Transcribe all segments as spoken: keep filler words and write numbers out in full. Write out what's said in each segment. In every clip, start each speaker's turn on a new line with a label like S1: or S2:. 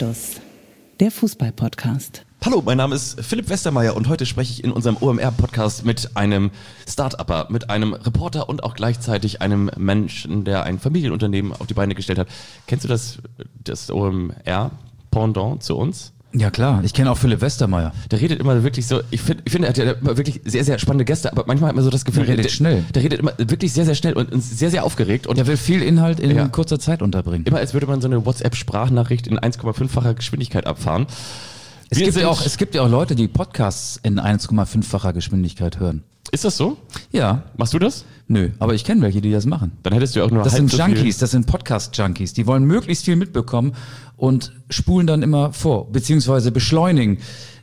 S1: Anstoß, der Fußball-Podcast.
S2: Hallo, mein Name ist Philipp Westermeier und heute spreche ich in unserem O M R-Podcast mit einem Start-Upper, mit einem Reporter und auch gleichzeitig einem Menschen, der ein Familienunternehmen auf die Beine gestellt hat. Kennst du das, das O M R-Pendant zu uns?
S3: Ja klar, ich kenne auch Philipp Westermeier.
S2: Der redet immer wirklich so, ich finde, ich find, er hat ja immer wirklich sehr, sehr spannende Gäste, aber manchmal hat man so das Gefühl,
S3: der redet
S2: der,
S3: schnell.
S2: Der redet immer wirklich sehr, sehr schnell und sehr, sehr aufgeregt. Und
S3: der will viel Inhalt in
S2: ja.
S3: kurzer Zeit unterbringen.
S2: Immer als würde man so eine WhatsApp-Sprachnachricht in eins Komma fünffacher Geschwindigkeit abfahren.
S3: Es gibt, ja auch, es gibt ja auch Leute, die Podcasts in eins Komma fünffacher Geschwindigkeit hören.
S2: Ist das so?
S3: Ja.
S2: Machst du das?
S3: Nö, aber ich kenne welche, die das machen.
S2: Dann hättest du ja auch nur
S3: Das
S2: halb
S3: sind
S2: so
S3: Junkies,
S2: viel.
S3: das sind Podcast-Junkies. Die wollen möglichst viel mitbekommen und spulen dann immer vor, beziehungsweise beschleunigen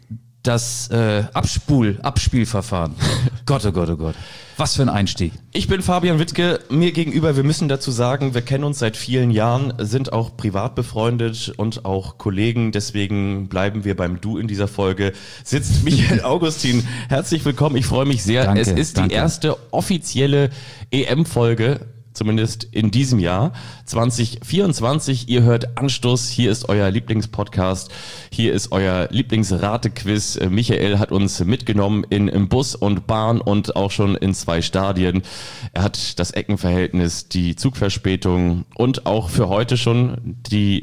S3: das äh, Abspul, Abspielverfahren. Gott, oh Gott, oh Gott. Was für ein Einstieg.
S2: Ich bin Fabian Wittke, mir gegenüber, wir müssen dazu sagen, wir kennen uns seit vielen Jahren, sind auch privat befreundet und auch Kollegen, deswegen bleiben wir beim Du in dieser Folge. Sitzt Michael Augustin, herzlich willkommen, ich freue mich sehr.
S3: Danke,
S2: es ist
S3: danke.
S2: die erste offizielle E M-Folge, zumindest in diesem Jahr, zwanzig vierundzwanzig. Ihr hört Anstoß, hier ist euer Lieblingspodcast, hier ist euer Lieblingsratequiz. Michael hat uns mitgenommen in, in Bus und Bahn und auch schon in zwei Stadien. Er hat das Eckenverhältnis, die Zugverspätung und auch für heute schon die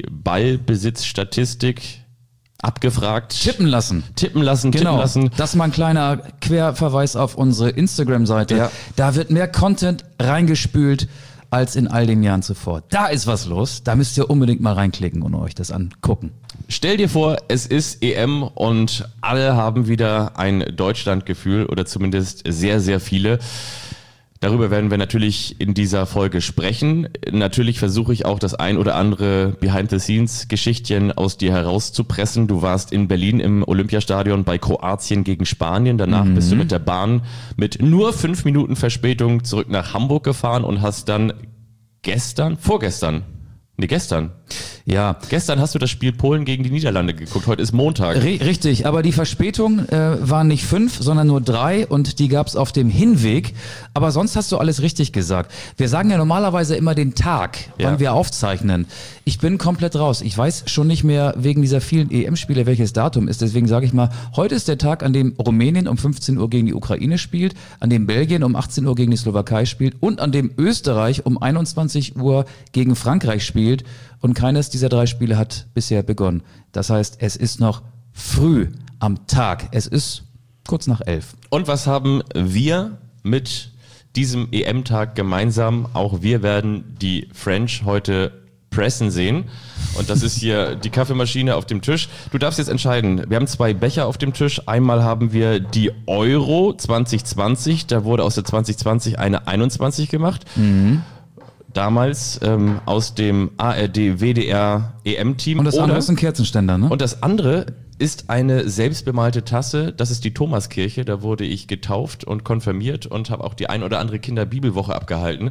S2: Ballbesitzstatistik abgefragt.
S3: Tippen lassen.
S2: Tippen lassen,
S3: Genau,
S2: tippen lassen.
S3: das ist mal ein kleiner Querverweis auf unsere Instagram-Seite.
S2: Ja.
S3: Da wird mehr Content reingespült als in all den Jahren zuvor. Da ist was los, da müsst ihr unbedingt mal reinklicken und euch das angucken.
S2: Stell dir vor, es ist E M und alle haben wieder ein Deutschlandgefühl oder zumindest sehr, sehr viele. Darüber werden wir natürlich in dieser Folge sprechen. Natürlich versuche ich auch das ein oder andere Behind-the-Scenes-Geschichtchen aus dir herauszupressen. Du warst in Berlin im Olympiastadion bei Kroatien gegen Spanien. Danach mhm. bist du mit der Bahn mit nur fünf Minuten Verspätung zurück nach Hamburg gefahren und hast dann gestern, vorgestern, nee, gestern.
S3: Ja.
S2: Gestern hast du das Spiel Polen gegen die Niederlande geguckt. Heute ist Montag.
S3: R- richtig, aber die Verspätung äh, waren nicht fünf, sondern nur drei und die gab's auf dem Hinweg. Aber sonst hast du alles richtig gesagt. Wir sagen ja normalerweise immer den Tag, wann
S2: Ja.
S3: wir aufzeichnen. Ich bin komplett raus. Ich weiß schon nicht mehr wegen dieser vielen E M-Spiele, welches Datum ist. Deswegen sage ich mal, heute ist der Tag, an dem Rumänien um fünfzehn Uhr gegen die Ukraine spielt, an dem Belgien um achtzehn Uhr gegen die Slowakei spielt und an dem Österreich um einundzwanzig Uhr gegen Frankreich spielt. Und keines dieser drei Spiele hat bisher begonnen. Das heißt, es ist noch früh am Tag. Es ist kurz nach elf.
S2: Und was haben wir mit diesem E M-Tag gemeinsam? Auch wir werden die French heute pressen sehen. Und das ist hier die Kaffeemaschine auf dem Tisch. Du darfst jetzt entscheiden. Wir haben zwei Becher auf dem Tisch. Einmal haben wir die Euro zwanzig zwanzig. Da wurde aus der zwanzig zwanzig eine einundzwanzig gemacht.
S3: Mhm.
S2: Damals ähm, aus dem A R D W D R E M-Team.
S3: Und das
S2: Oder,
S3: andere ist ein Kerzenständer, ne?
S2: und das andere ist eine selbstbemalte Tasse. Das ist die Thomaskirche. Da wurde ich getauft und konfirmiert und habe auch die ein oder andere Kinderbibelwoche abgehalten.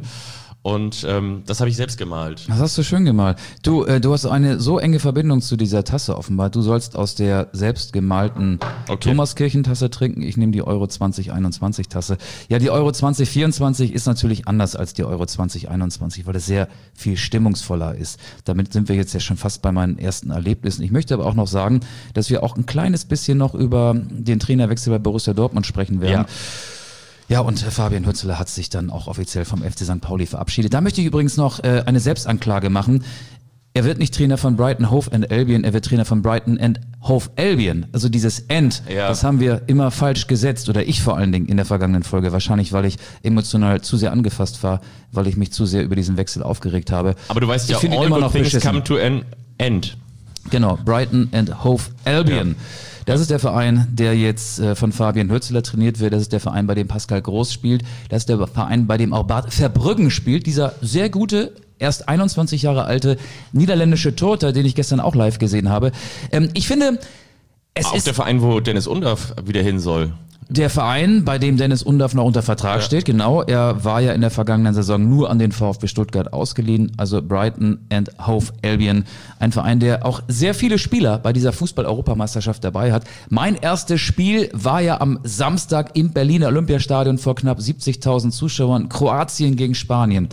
S2: Und ähm, das habe ich selbst gemalt.
S3: Das hast du schön gemalt. Du, äh, du hast eine so enge Verbindung zu dieser Tasse offenbar. Du sollst aus der selbst gemalten
S2: Okay.
S3: Thomaskirchentasse trinken. Ich nehme die Euro zwanzig einundzwanzig Tasse. Ja, die Euro zwanzig vierundzwanzig ist natürlich anders als die Euro zwanzig einundzwanzig, weil es sehr viel stimmungsvoller ist. Damit sind wir jetzt ja schon fast bei meinen ersten Erlebnissen. Ich möchte aber auch noch sagen, dass wir auch ein kleines bisschen noch über den Trainerwechsel bei Borussia Dortmund sprechen werden.
S2: Ja.
S3: Ja, und Fabian Hützler hat sich dann auch offiziell vom F C Sankt Pauli verabschiedet. Da möchte ich übrigens noch äh, eine Selbstanklage machen. Er wird nicht Trainer von Brighton Hove and Albion, er wird Trainer von Brighton and Hove Albion. Also dieses End,
S2: Ja.
S3: das haben wir immer falsch gesetzt, oder ich vor allen Dingen in der vergangenen Folge. Wahrscheinlich, weil ich emotional zu sehr angefasst war, weil ich mich zu sehr über diesen Wechsel aufgeregt habe.
S2: Aber du weißt
S3: Ich
S2: ja,
S3: finde ihn
S2: all
S3: immer
S2: good
S3: noch
S2: things
S3: beschissen.
S2: come to an end.
S3: Genau, Brighton and Hove Albion.
S2: Ja.
S3: Das ist der Verein, der jetzt äh, von Fabian Hützler trainiert wird. Das ist der Verein, bei dem Pascal Groß spielt. Das ist der Verein, bei dem auch Bart Verbruggen spielt. Dieser sehr gute, erst einundzwanzig Jahre alte niederländische Torhüter, den ich gestern auch live gesehen habe. Ähm, ich finde, es
S2: Auch
S3: ist
S2: der Verein, wo Dennis Undaff wieder hin soll.
S3: der Verein, bei dem Dennis Undaff noch unter Vertrag
S2: Ja.
S3: steht, genau. Er war ja in der vergangenen Saison nur an den VfB Stuttgart ausgeliehen, also Brighton and Hove Albion. Ein Verein, der auch sehr viele Spieler bei dieser Fußball-Europameisterschaft dabei hat. Mein erstes Spiel war ja am Samstag im Berliner Olympiastadion vor knapp siebzigtausend Zuschauern. Kroatien gegen Spanien.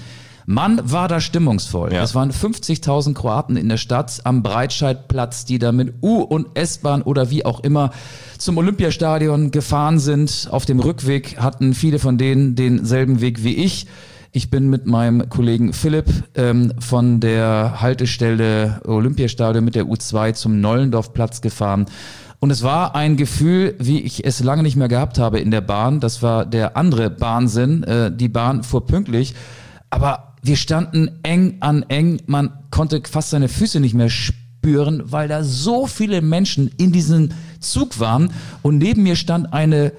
S3: Mann, war da stimmungsvoll.
S2: Ja.
S3: Es waren fünfzigtausend Kroaten in der Stadt am Breitscheidplatz, die da mit U- und S-Bahn oder wie auch immer zum Olympiastadion gefahren sind. Auf dem Rückweg hatten viele von denen denselben Weg wie ich. Ich bin mit meinem Kollegen Philipp ähm, von der Haltestelle Olympiastadion mit der U zwei zum Nollendorfplatz gefahren. Und es war ein Gefühl, wie ich es lange nicht mehr gehabt habe in der Bahn. Das war der andere Bahnsinn. Äh, die Bahn fuhr pünktlich, aber wir standen eng an eng. Man konnte fast seine Füße nicht mehr spüren, weil da so viele Menschen in diesem Zug waren. Und neben mir stand eine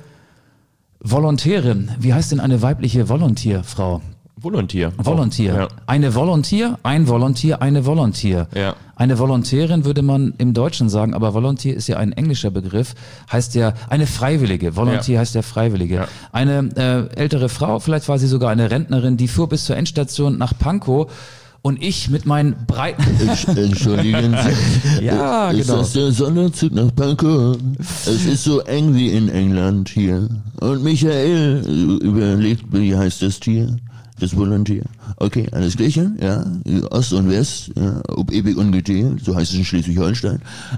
S3: Volontärin. Wie heißt denn eine weibliche Volontierfrau?
S2: Volontier.
S3: Volontier.
S2: Ja.
S3: Eine Volontier, ein Volontier, eine Volontier.
S2: Ja.
S3: Eine Volontärin würde man im Deutschen sagen, aber Volontier ist ja ein englischer Begriff, heißt ja eine Freiwillige. Volontier
S2: Ja.
S3: heißt ja Freiwillige.
S2: Ja.
S3: Eine äh, ältere Frau, vielleicht war sie sogar eine Rentnerin, die fuhr bis zur Endstation nach Pankow. Und ich mit meinen breiten...
S4: Entschuldigen Sie.
S3: Ja,
S4: ist
S3: genau.
S4: das der Sonderzug nach Pankow? Es ist so eng wie in England hier. Und Michael überlegt, wie heißt das Tier? Das Volontier. Okay, alles Gleiche, ja. Ost und West, ja. Ob ewig ungezählt, so heißt es in Schleswig-Holstein.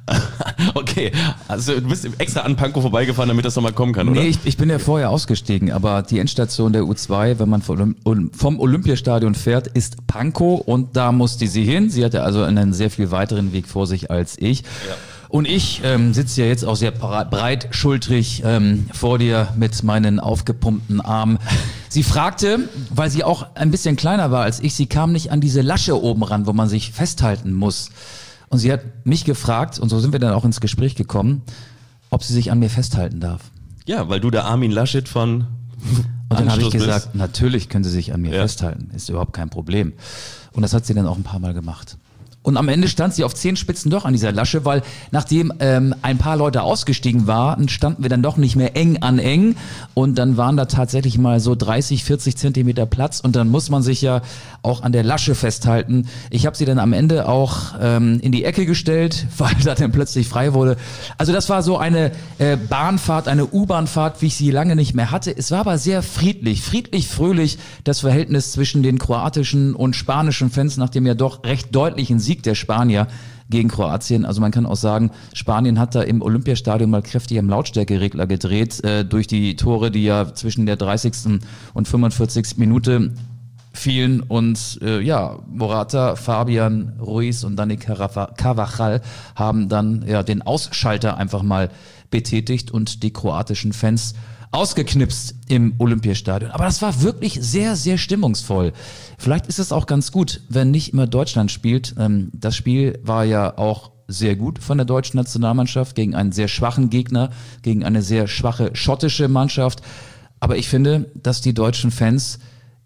S2: Okay, also du bist extra an Pankow vorbeigefahren, damit das nochmal kommen kann, oder?
S3: Nee, ich, ich bin ja vorher ausgestiegen, aber die Endstation der U zwei, wenn man vom, vom Olympiastadion fährt, ist Pankow und da musste sie hin. Sie hatte also einen sehr viel weiteren Weg vor sich als ich. Ja. Und ich ähm, sitze ja jetzt auch sehr breitschultrig ähm, vor dir mit meinen aufgepumpten Armen. Sie fragte, weil sie auch ein bisschen kleiner war als ich, sie kam nicht an diese Lasche oben ran, wo man sich festhalten muss. Und sie hat mich gefragt, und so sind wir dann auch ins Gespräch gekommen, ob sie sich an mir festhalten darf.
S2: Ja, weil du der Armin Laschet von
S3: Und dann habe ich
S2: Anschluss
S3: gesagt,
S2: bist.
S3: natürlich können sie sich an mir
S2: Ja.
S3: festhalten, ist überhaupt kein Problem. Und das hat sie dann auch ein paar Mal gemacht. Und am Ende stand sie auf Zehenspitzen doch an dieser Lasche, weil nachdem ähm, ein paar Leute ausgestiegen waren, standen wir dann doch nicht mehr eng an eng und dann waren da tatsächlich mal so dreißig, vierzig Zentimeter Platz und dann muss man sich ja auch an der Lasche festhalten. Ich habe sie dann am Ende auch ähm, in die Ecke gestellt, weil da dann plötzlich frei wurde. Also das war so eine äh, Bahnfahrt, eine U-Bahnfahrt, wie ich sie lange nicht mehr hatte. Es war aber sehr friedlich, friedlich, fröhlich, das Verhältnis zwischen den kroatischen und spanischen Fans nach dem ja doch recht deutlichen Sieg der Spanier gegen Kroatien. Also man kann auch sagen, Spanien hat da im Olympiastadion mal kräftig am Lautstärkeregler gedreht, äh, durch die Tore, die ja zwischen der dreißigsten und fünfundvierzigsten Minute fielen und äh, ja, Morata, Fabian, Ruiz und Dani Carvajal haben dann ja den Ausschalter einfach mal betätigt und die kroatischen Fans ausgeknipst im Olympiastadion. Aber das war wirklich sehr, sehr stimmungsvoll. Vielleicht ist es auch ganz gut, wenn nicht immer Deutschland spielt. Ähm, das Spiel war ja auch sehr gut von der deutschen Nationalmannschaft gegen einen sehr schwachen Gegner, gegen eine sehr schwache schottische Mannschaft. Aber ich finde, dass die deutschen Fans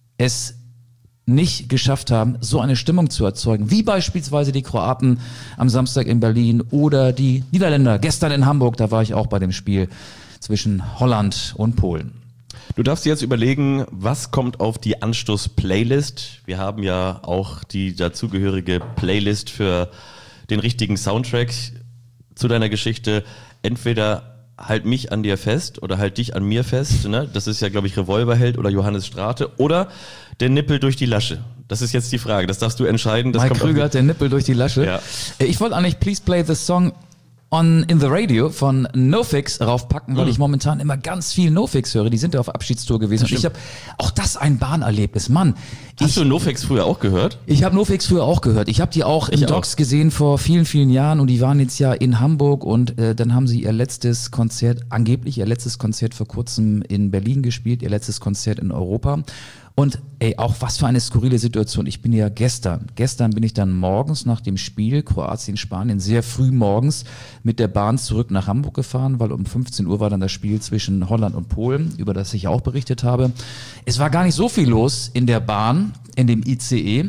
S3: es nicht geschafft haben, so eine Stimmung zu erzeugen, wie beispielsweise die Kroaten am Samstag in Berlin oder die Niederländer gestern in Hamburg, da war ich auch bei dem Spiel zwischen Holland und Polen.
S2: Du darfst dir jetzt überlegen, was kommt auf die Anstoß-Playlist. Wir haben ja auch die dazugehörige Playlist für den richtigen Soundtrack zu deiner Geschichte. Entweder halt mich an dir fest oder halt dich an mir fest. Ne? Das ist ja, glaube ich, Revolverheld oder Johannes Strate. Oder der Nippel durch die Lasche. Das ist jetzt die Frage. Das darfst du entscheiden. Das
S3: Mike
S2: kommt
S3: Krüger
S2: auf
S3: hat den Nippel durch die Lasche.
S2: Ja.
S3: Ich wollte eigentlich Please Play the Song on in the Radio von NoFX raufpacken, weil
S2: Mhm.
S3: ich momentan immer ganz viel NoFX höre. Die sind ja auf Abschiedstour gewesen. Und ich habe auch das ein Bahnerlebnis. Mann,
S2: Hast
S3: ich,
S2: du NoFX früher auch gehört?
S3: ich habe NoFX früher auch gehört. Ich habe die auch im
S2: Ich auch.
S3: Docs gesehen vor vielen, vielen Jahren und die waren jetzt ja in Hamburg und äh, dann haben sie ihr letztes Konzert, angeblich ihr letztes Konzert vor kurzem in Berlin gespielt, ihr letztes Konzert in Europa. Und ey, auch was für eine skurrile Situation. Ich bin ja gestern, gestern bin ich dann morgens nach dem Spiel Kroatien-Spanien sehr früh morgens mit der Bahn zurück nach Hamburg gefahren, weil um fünfzehn Uhr war dann das Spiel zwischen Holland und Polen, über das ich auch berichtet habe. Es war gar nicht so viel los in der Bahn, in dem I C E.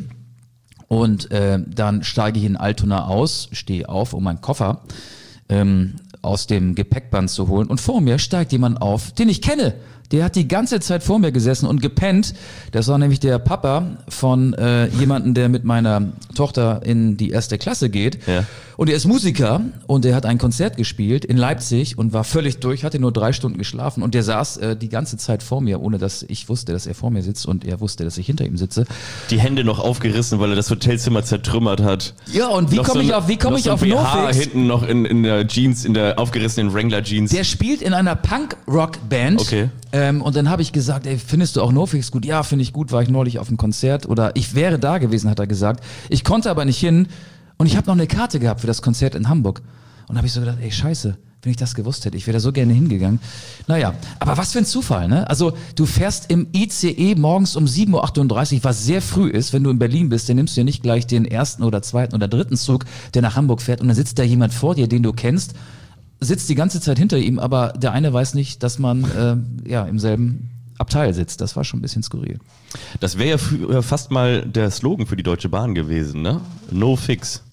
S3: Und äh, dann steige ich in Altona aus, stehe auf, um meinen Koffer ähm, aus dem Gepäckband zu holen. Und vor mir steigt jemand auf, den ich kenne. Der hat die ganze Zeit vor mir gesessen und gepennt. Das war nämlich der Papa von äh, jemandem, der mit meiner Tochter in die erste Klasse geht.
S2: Ja.
S3: Und er ist Musiker und er hat ein Konzert gespielt in Leipzig und war völlig durch, hatte nur drei Stunden geschlafen und der saß äh, die ganze Zeit vor mir, ohne dass ich wusste, dass er vor mir sitzt und er wusste, dass ich hinter ihm sitze.
S2: Die Hände noch aufgerissen, weil er das Hotelzimmer zertrümmert hat.
S3: Ja, und wie
S2: Noch
S3: komme
S2: so
S3: ich
S2: ein-
S3: auf, wie komme
S2: noch
S3: ich
S2: so ein
S3: auf
S2: B H
S3: Nofix?
S2: hinten noch in, in der Jeans, in der aufgerissenen Wrangler-Jeans.
S3: Der spielt in einer Punk-Rock-Band.
S2: Okay.
S3: Ähm, und dann habe ich gesagt, ey, findest du auch Nofix gut? Ja, finde ich gut, war ich neulich auf einem Konzert. Oder ich wäre da gewesen, hat er gesagt. Ich konnte aber nicht hin. Und ich habe noch eine Karte gehabt für das Konzert in Hamburg. Und habe ich so gedacht, ey, scheiße, wenn ich das gewusst hätte, ich wäre da so gerne hingegangen. Naja, aber was für ein Zufall, ne? Also du fährst im I C E morgens um sieben Uhr achtunddreißig, was sehr früh ist. Wenn du in Berlin bist, dann nimmst du ja nicht gleich den ersten oder zweiten oder dritten Zug, der nach Hamburg fährt. Und dann sitzt da jemand vor dir, den du kennst, sitzt die ganze Zeit hinter ihm, aber der eine weiß nicht, dass man äh, ja im selben Abteil sitzt. Das war schon ein bisschen skurril.
S2: Das wäre ja früher fast mal der Slogan für die Deutsche Bahn gewesen, ne? No fix.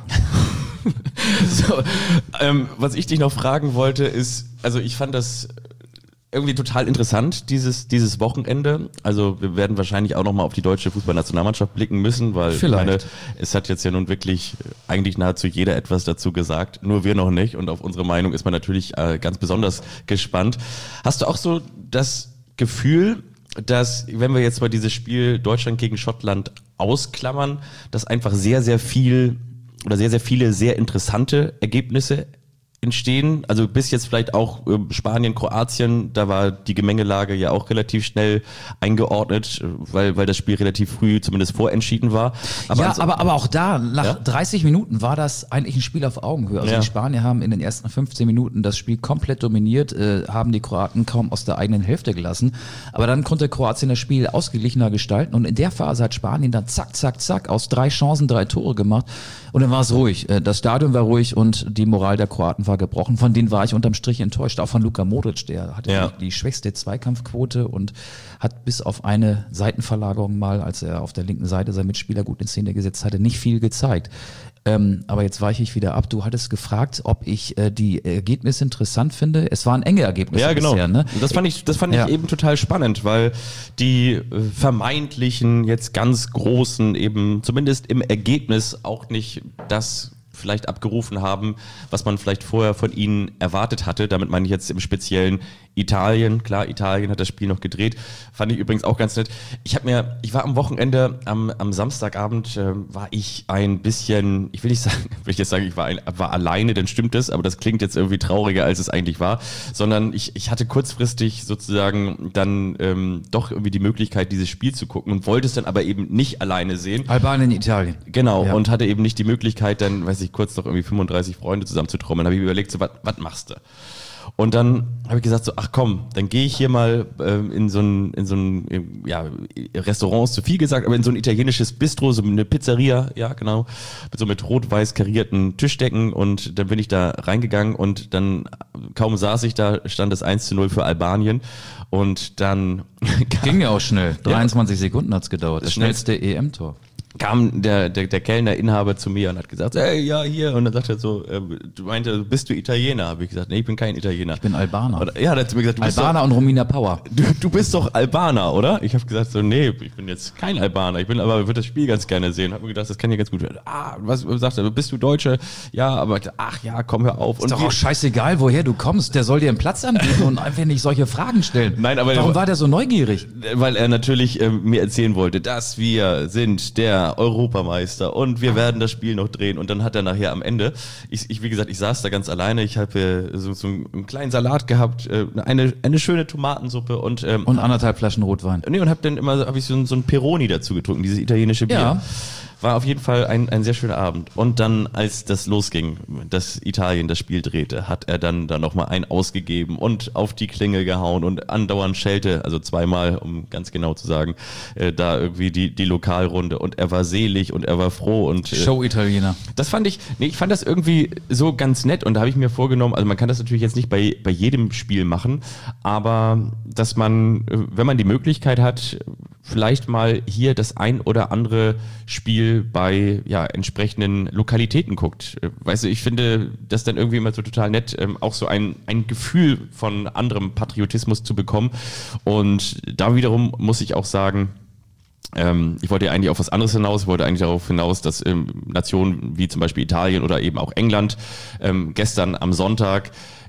S2: so, ähm, was ich dich noch fragen wollte, ist, also ich fand das irgendwie total interessant, dieses, dieses Wochenende. Also wir werden wahrscheinlich auch nochmal auf die deutsche Fußballnationalmannschaft blicken müssen, weil
S3: Vielleicht.
S2: ich meine, es hat jetzt ja nun wirklich eigentlich nahezu jeder etwas dazu gesagt, nur wir noch nicht. Und auf unsere Meinung ist man natürlich äh, ganz besonders gespannt. Hast du auch so das Gefühl, dass, wenn wir jetzt mal dieses Spiel Deutschland gegen Schottland ausklammern, dass einfach sehr, sehr viel oder sehr, sehr viele sehr interessante Ergebnisse entstehen, also bis jetzt vielleicht auch äh, Spanien, Kroatien, da war die Gemengelage ja auch relativ schnell eingeordnet, äh, weil, weil das Spiel relativ früh zumindest vorentschieden war. Aber
S3: ja,
S2: also-
S3: aber, aber auch da, nach
S2: Ja?
S3: dreißig Minuten war das eigentlich ein Spiel auf Augenhöhe. Also
S2: Ja.
S3: die Spanier haben in den ersten fünfzehn Minuten das Spiel komplett dominiert, äh, haben die Kroaten kaum aus der eigenen Hälfte gelassen. Aber dann konnte Kroatien das Spiel ausgeglichener gestalten und in der Phase hat Spanien dann zack, zack, zack aus drei Chancen drei Tore gemacht und dann war es ruhig. Äh, Das Stadion war ruhig und die Moral der Kroaten war gebrochen. Von denen war ich unterm Strich enttäuscht. Auch von Luka Modric, der hatte
S2: Ja.
S3: die schwächste Zweikampfquote und hat bis auf eine Seitenverlagerung mal, als er auf der linken Seite seinen Mitspieler gut in Szene gesetzt hatte, nicht viel gezeigt. Ähm, aber jetzt weiche ich wieder ab. Du hattest gefragt, ob ich äh, die Ergebnisse interessant finde. Es waren enge Ergebnisse
S2: Ja, genau.
S3: bisher, ne?
S2: Und das fand ich, das fand
S3: Ja.
S2: ich eben total spannend, weil die äh, vermeintlichen, jetzt ganz großen, eben zumindest im Ergebnis auch nicht das vielleicht abgerufen haben, was man vielleicht vorher von ihnen erwartet hatte. Damit meine ich jetzt im Speziellen Italien. Klar, Italien hat das Spiel noch gedreht. Fand ich übrigens auch ganz nett. Ich habe mir, ich war am Wochenende, am, am Samstagabend, äh, war ich ein bisschen, ich will nicht sagen, will ich jetzt sagen, ich war, ein, war alleine, dann stimmt es, aber das klingt jetzt irgendwie trauriger, als es eigentlich war, sondern ich, ich hatte kurzfristig sozusagen dann ähm, doch irgendwie die Möglichkeit, dieses Spiel zu gucken und wollte es dann aber eben nicht alleine sehen.
S3: Albanien, Italien.
S2: Genau,
S3: Ja.
S2: und hatte eben nicht die Möglichkeit, dann, weiß ich, kurz noch irgendwie fünfunddreißig Freunde zusammenzutrommeln. Habe ich mir überlegt, so, was machst du? Und dann habe ich gesagt so, ach komm, dann gehe ich hier mal ähm, in so ein, in so ein, ähm, ja, Restaurant ist zu viel gesagt, aber in so ein italienisches Bistro, so eine Pizzeria, ja genau, mit so mit rot-weiß karierten Tischdecken und dann bin ich da reingegangen und dann, kaum saß ich da, stand es eins zu null für Albanien und dann
S3: Ging ja auch schnell. dreiundzwanzig Sekunden hat's gedauert. Das
S2: Schnell.
S3: schnellste E M-Tor.
S2: kam der, der, der Kellner, Inhaber zu mir und hat gesagt, hey, ja, hier. Und dann sagt er so, äh, du meinte, bist du Italiener? Habe ich gesagt, nee, ich bin kein Italiener.
S3: Ich bin Albaner.
S2: Oder, ja, dann hat er mir gesagt, du bist, doch,
S3: Albaner und Romina Power.
S2: du, du bist doch Albaner, oder? Ich habe gesagt, so, nee, ich bin jetzt kein Albaner. Ich bin aber, würde das Spiel ganz gerne sehen. Habe mir gedacht, das kann ja ganz gut werden. Ah, was sagt er, bist du Deutsche? Ja, aber ach ja, komm, hör auf.
S3: Ist doch auch scheißegal, woher du kommst. Der soll dir einen Platz anbieten und einfach nicht solche Fragen stellen.
S2: Nein, aber-
S3: Warum war der so neugierig?
S2: Weil er natürlich ähm, mir erzählen wollte, dass wir sind der Europameister und wir werden das Spiel noch drehen. Und dann hat er nachher am Ende, ich, ich wie gesagt, ich saß da ganz alleine, ich habe äh, so, so einen kleinen Salat gehabt, äh, eine, eine schöne Tomatensuppe und ähm,
S3: Und anderthalb Flaschen Rotwein.
S2: nee, und habe dann immer habe ich so, ein- so ein Peroni dazu getrunken, dieses italienische Bier.
S3: Ja.
S2: War auf jeden Fall ein, ein sehr schöner Abend. Und dann, als das losging, dass Italien das Spiel drehte, hat er dann da nochmal einen ausgegeben und auf die Klinge gehauen und andauernd schellte, also zweimal, um ganz genau zu sagen, äh, da irgendwie die, die Lokalrunde. Und er war selig und er war froh. Und äh,
S3: Show-Italiener.
S2: das fand ich, nee, ich fand das irgendwie so ganz nett und da habe ich mir vorgenommen, also man kann das natürlich jetzt nicht bei, bei jedem Spiel machen, aber dass man, äh, wenn man die Möglichkeit hat, vielleicht mal hier das ein oder andere Spiel bei ja, entsprechenden Lokalitäten guckt. Weißt du, ich finde das dann irgendwie immer so total nett, ähm, auch so ein, ein Gefühl von anderem Patriotismus zu bekommen. Und da wiederum muss ich auch sagen, ähm, ich wollte ja eigentlich auf was anderes hinaus, ich wollte eigentlich darauf hinaus, dass ähm, Nationen wie zum Beispiel Italien oder eben auch England ähm, gestern am Sonntag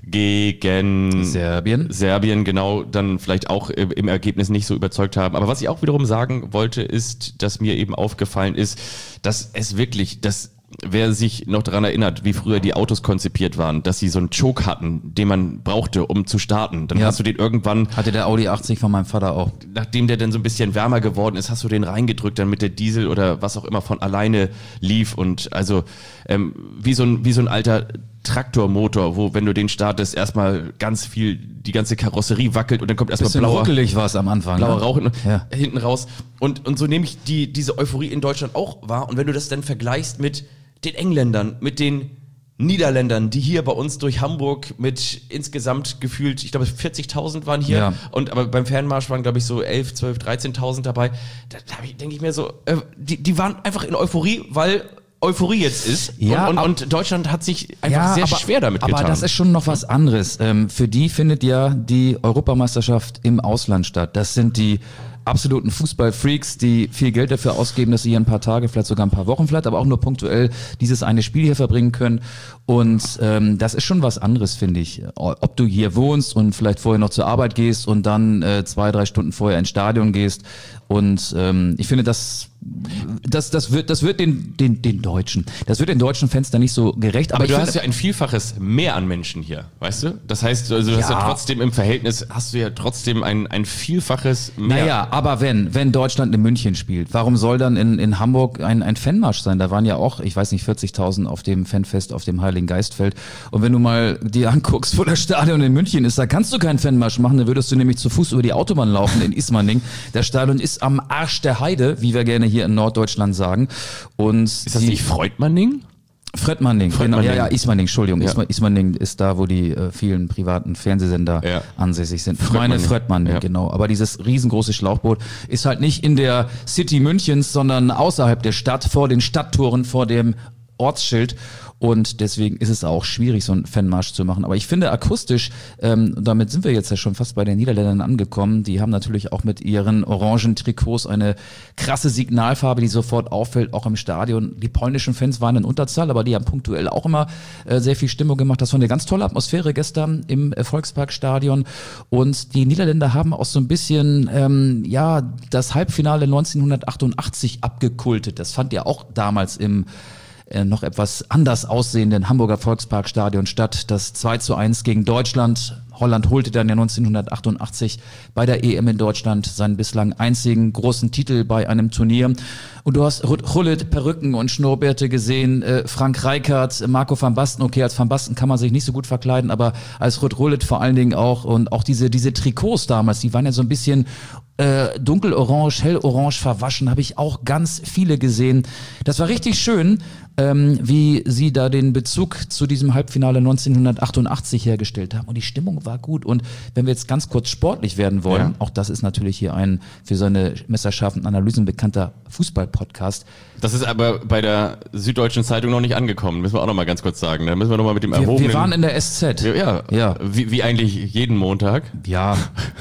S2: gegen
S3: Serbien.
S2: Serbien, genau, dann vielleicht auch im Ergebnis nicht so überzeugt haben. Aber was ich auch wiederum sagen wollte, ist, dass mir eben aufgefallen ist, dass es wirklich, dass wer sich noch daran erinnert, wie früher die Autos konzipiert waren, dass sie so einen Choke hatten, den man brauchte, um zu starten. Dann
S3: Ja.
S2: hast du den irgendwann,
S3: Hatte der Audi achtzig von meinem Vater auch.
S2: nachdem der dann so ein bisschen wärmer geworden ist, hast du den reingedrückt, damit der Diesel oder was auch immer von alleine lief. Und also ähm, wie so ein wie so ein alter Traktormotor, wo, wenn du den startest, erstmal ganz viel, die ganze Karosserie wackelt und dann kommt erstmal
S3: Bisschen
S2: blauer,
S3: ruckelig war es am Anfang.
S2: blauer
S3: ne?
S2: Rauch hinten,
S3: Ja.
S2: hinten raus. Und, und so nehme ich die, diese Euphorie in Deutschland auch wahr. Und wenn du das dann vergleichst mit den Engländern, mit den Niederländern, die hier bei uns durch Hamburg mit insgesamt gefühlt, ich glaube vierzigtausend waren hier,
S3: Ja.
S2: und aber beim Fernmarsch waren glaube ich so elf, zwölf, dreizehntausend dabei. Da, da denke ich mir so, äh, die, die waren einfach in Euphorie, weil Euphorie jetzt ist.
S3: Ja,
S2: und, und,
S3: ab-
S2: und Deutschland hat sich einfach sehr
S3: aber,
S2: schwer damit
S3: aber
S2: getan.
S3: Aber das ist schon noch was anderes. Ähm, für die findet ja die Europameisterschaft im Ausland statt. Das sind die absoluten Fußballfreaks, die viel Geld dafür ausgeben, dass sie hier ein paar Tage, vielleicht sogar ein paar Wochen vielleicht, aber auch nur punktuell dieses eine Spiel hier verbringen können. Und ähm, das ist schon was anderes, finde ich. Ob du hier wohnst und vielleicht vorher noch zur Arbeit gehst und dann äh, zwei, drei Stunden vorher ins Stadion gehst. Und ähm, ich finde, das, das, das wird, das wird den, den, den Deutschen, das wird den deutschen Fans da nicht so gerecht.
S2: aber
S3: ich
S2: du
S3: finde,
S2: hast ja ein Vielfaches mehr an Menschen hier, weißt du? Das heißt, also du hast ja
S3: Ja.
S2: trotzdem im Verhältnis, hast du ja trotzdem ein, ein Vielfaches mehr.
S3: Naja, aber wenn, wenn Deutschland in München spielt, warum soll dann in, in Hamburg ein, ein Fanmarsch sein? Da waren ja auch, ich weiß nicht, vierzigtausend auf dem Fanfest auf dem Heiligen Geistfeld. Und wenn du mal dir anguckst, wo das Stadion in München ist, da kannst du keinen Fanmarsch machen, da würdest du nämlich zu Fuß über die Autobahn laufen in Ismaning. Das Stadion ist am Arsch der Heide, wie wir gerne hier in Norddeutschland sagen. Und
S2: Ist das nicht Freudmanning?
S3: Fredmanning, genau.
S2: Fredmanning.
S3: Ja, ja, Ismaning, Entschuldigung.
S2: Ja.
S3: Isma, Ismaning ist da, wo die äh, vielen privaten Fernsehsender
S2: Ja.
S3: ansässig sind. Ich
S2: Fredmanning.
S3: meine Fredmanning,
S2: Ja.
S3: genau. Aber dieses riesengroße Schlauchboot ist halt nicht in der City Münchens, sondern außerhalb der Stadt, vor den Stadttoren, vor dem Ortsschild. Und deswegen ist es auch schwierig, so einen Fanmarsch zu machen. Aber ich finde akustisch, ähm, damit sind wir jetzt ja schon fast bei den Niederländern angekommen, die haben natürlich auch mit ihren orangen Trikots eine krasse Signalfarbe, die sofort auffällt, auch im Stadion. Die polnischen Fans waren in Unterzahl, aber die haben punktuell auch immer äh, sehr viel Stimmung gemacht. Das war eine ganz tolle Atmosphäre gestern im äh, Volksparkstadion. Und die Niederländer haben auch so ein bisschen, ähm, ja, das Halbfinale neunzehnhundertachtundachtzig abgekultet. Das fand ja auch damals im äh, noch etwas anders aussehenden Hamburger Volksparkstadion statt. Das zwei zu eins gegen Deutschland. Holland holte dann ja neunzehnhundertachtundachtzig bei der E M in Deutschland seinen bislang einzigen großen Titel bei einem Turnier. Und du hast Ruud Gullit, Perücken und Schnurrbärte gesehen, äh, Frank Rijkaard, Marco van Basten. Okay, als Van Basten kann man sich nicht so gut verkleiden, aber als Ruud Gullit vor allen Dingen auch. Und auch diese, diese Trikots damals, die waren ja so ein bisschen äh, dunkelorange, hellorange verwaschen, habe ich auch ganz viele gesehen. Das war richtig schön, ähm, wie sie da den Bezug zu diesem Halbfinale neunzehnhundertachtundachtzig hergestellt haben. Und die Stimmung war gut. Und wenn wir jetzt ganz kurz sportlich werden wollen,
S2: Ja.
S3: auch das ist natürlich hier ein für seine messerscharfen Analysen bekannter Fußball-Podcast.
S2: Das ist aber bei der Süddeutschen Zeitung noch nicht angekommen, müssen wir auch noch mal ganz kurz sagen. Da müssen wir noch mal mit dem
S3: Wir,
S2: erhobenen...
S3: wir waren in der S Z.
S2: ja,
S3: Ja.
S2: Wie, wie eigentlich jeden Montag.
S3: Ja,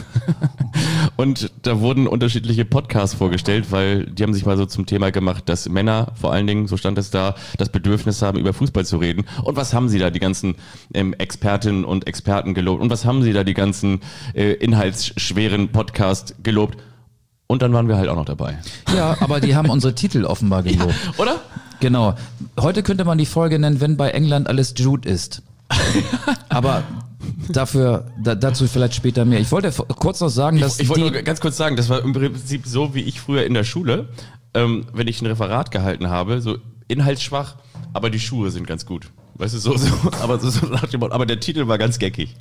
S2: Und da wurden unterschiedliche Podcasts vorgestellt, weil die haben sich mal so zum Thema gemacht, dass Männer vor allen Dingen, so stand es da, das Bedürfnis haben, über Fußball zu reden. Und was haben sie da, die ganzen ähm, Expertinnen und Experten gelobt? Und was haben sie da, die ganzen äh, inhaltsschweren Podcasts gelobt? Und dann waren wir halt auch noch dabei.
S3: ja, aber die haben unsere Titel offenbar gelobt.
S2: Oder?
S3: Genau. Heute könnte man die Folge nennen, wenn bei England alles Jude ist. Aber dafür, da, dazu vielleicht später mehr. Ich wollte f- kurz noch sagen, dass
S2: Ich, ich wollte
S3: die,
S2: nur ganz kurz sagen, das war im Prinzip so, wie ich früher in der Schule, ähm, wenn ich ein Referat gehalten habe, so inhaltsschwach, aber die Schuhe sind ganz gut. Weißt du, so, so, aber, so, so nach dem Motto, aber der Titel war ganz geckig.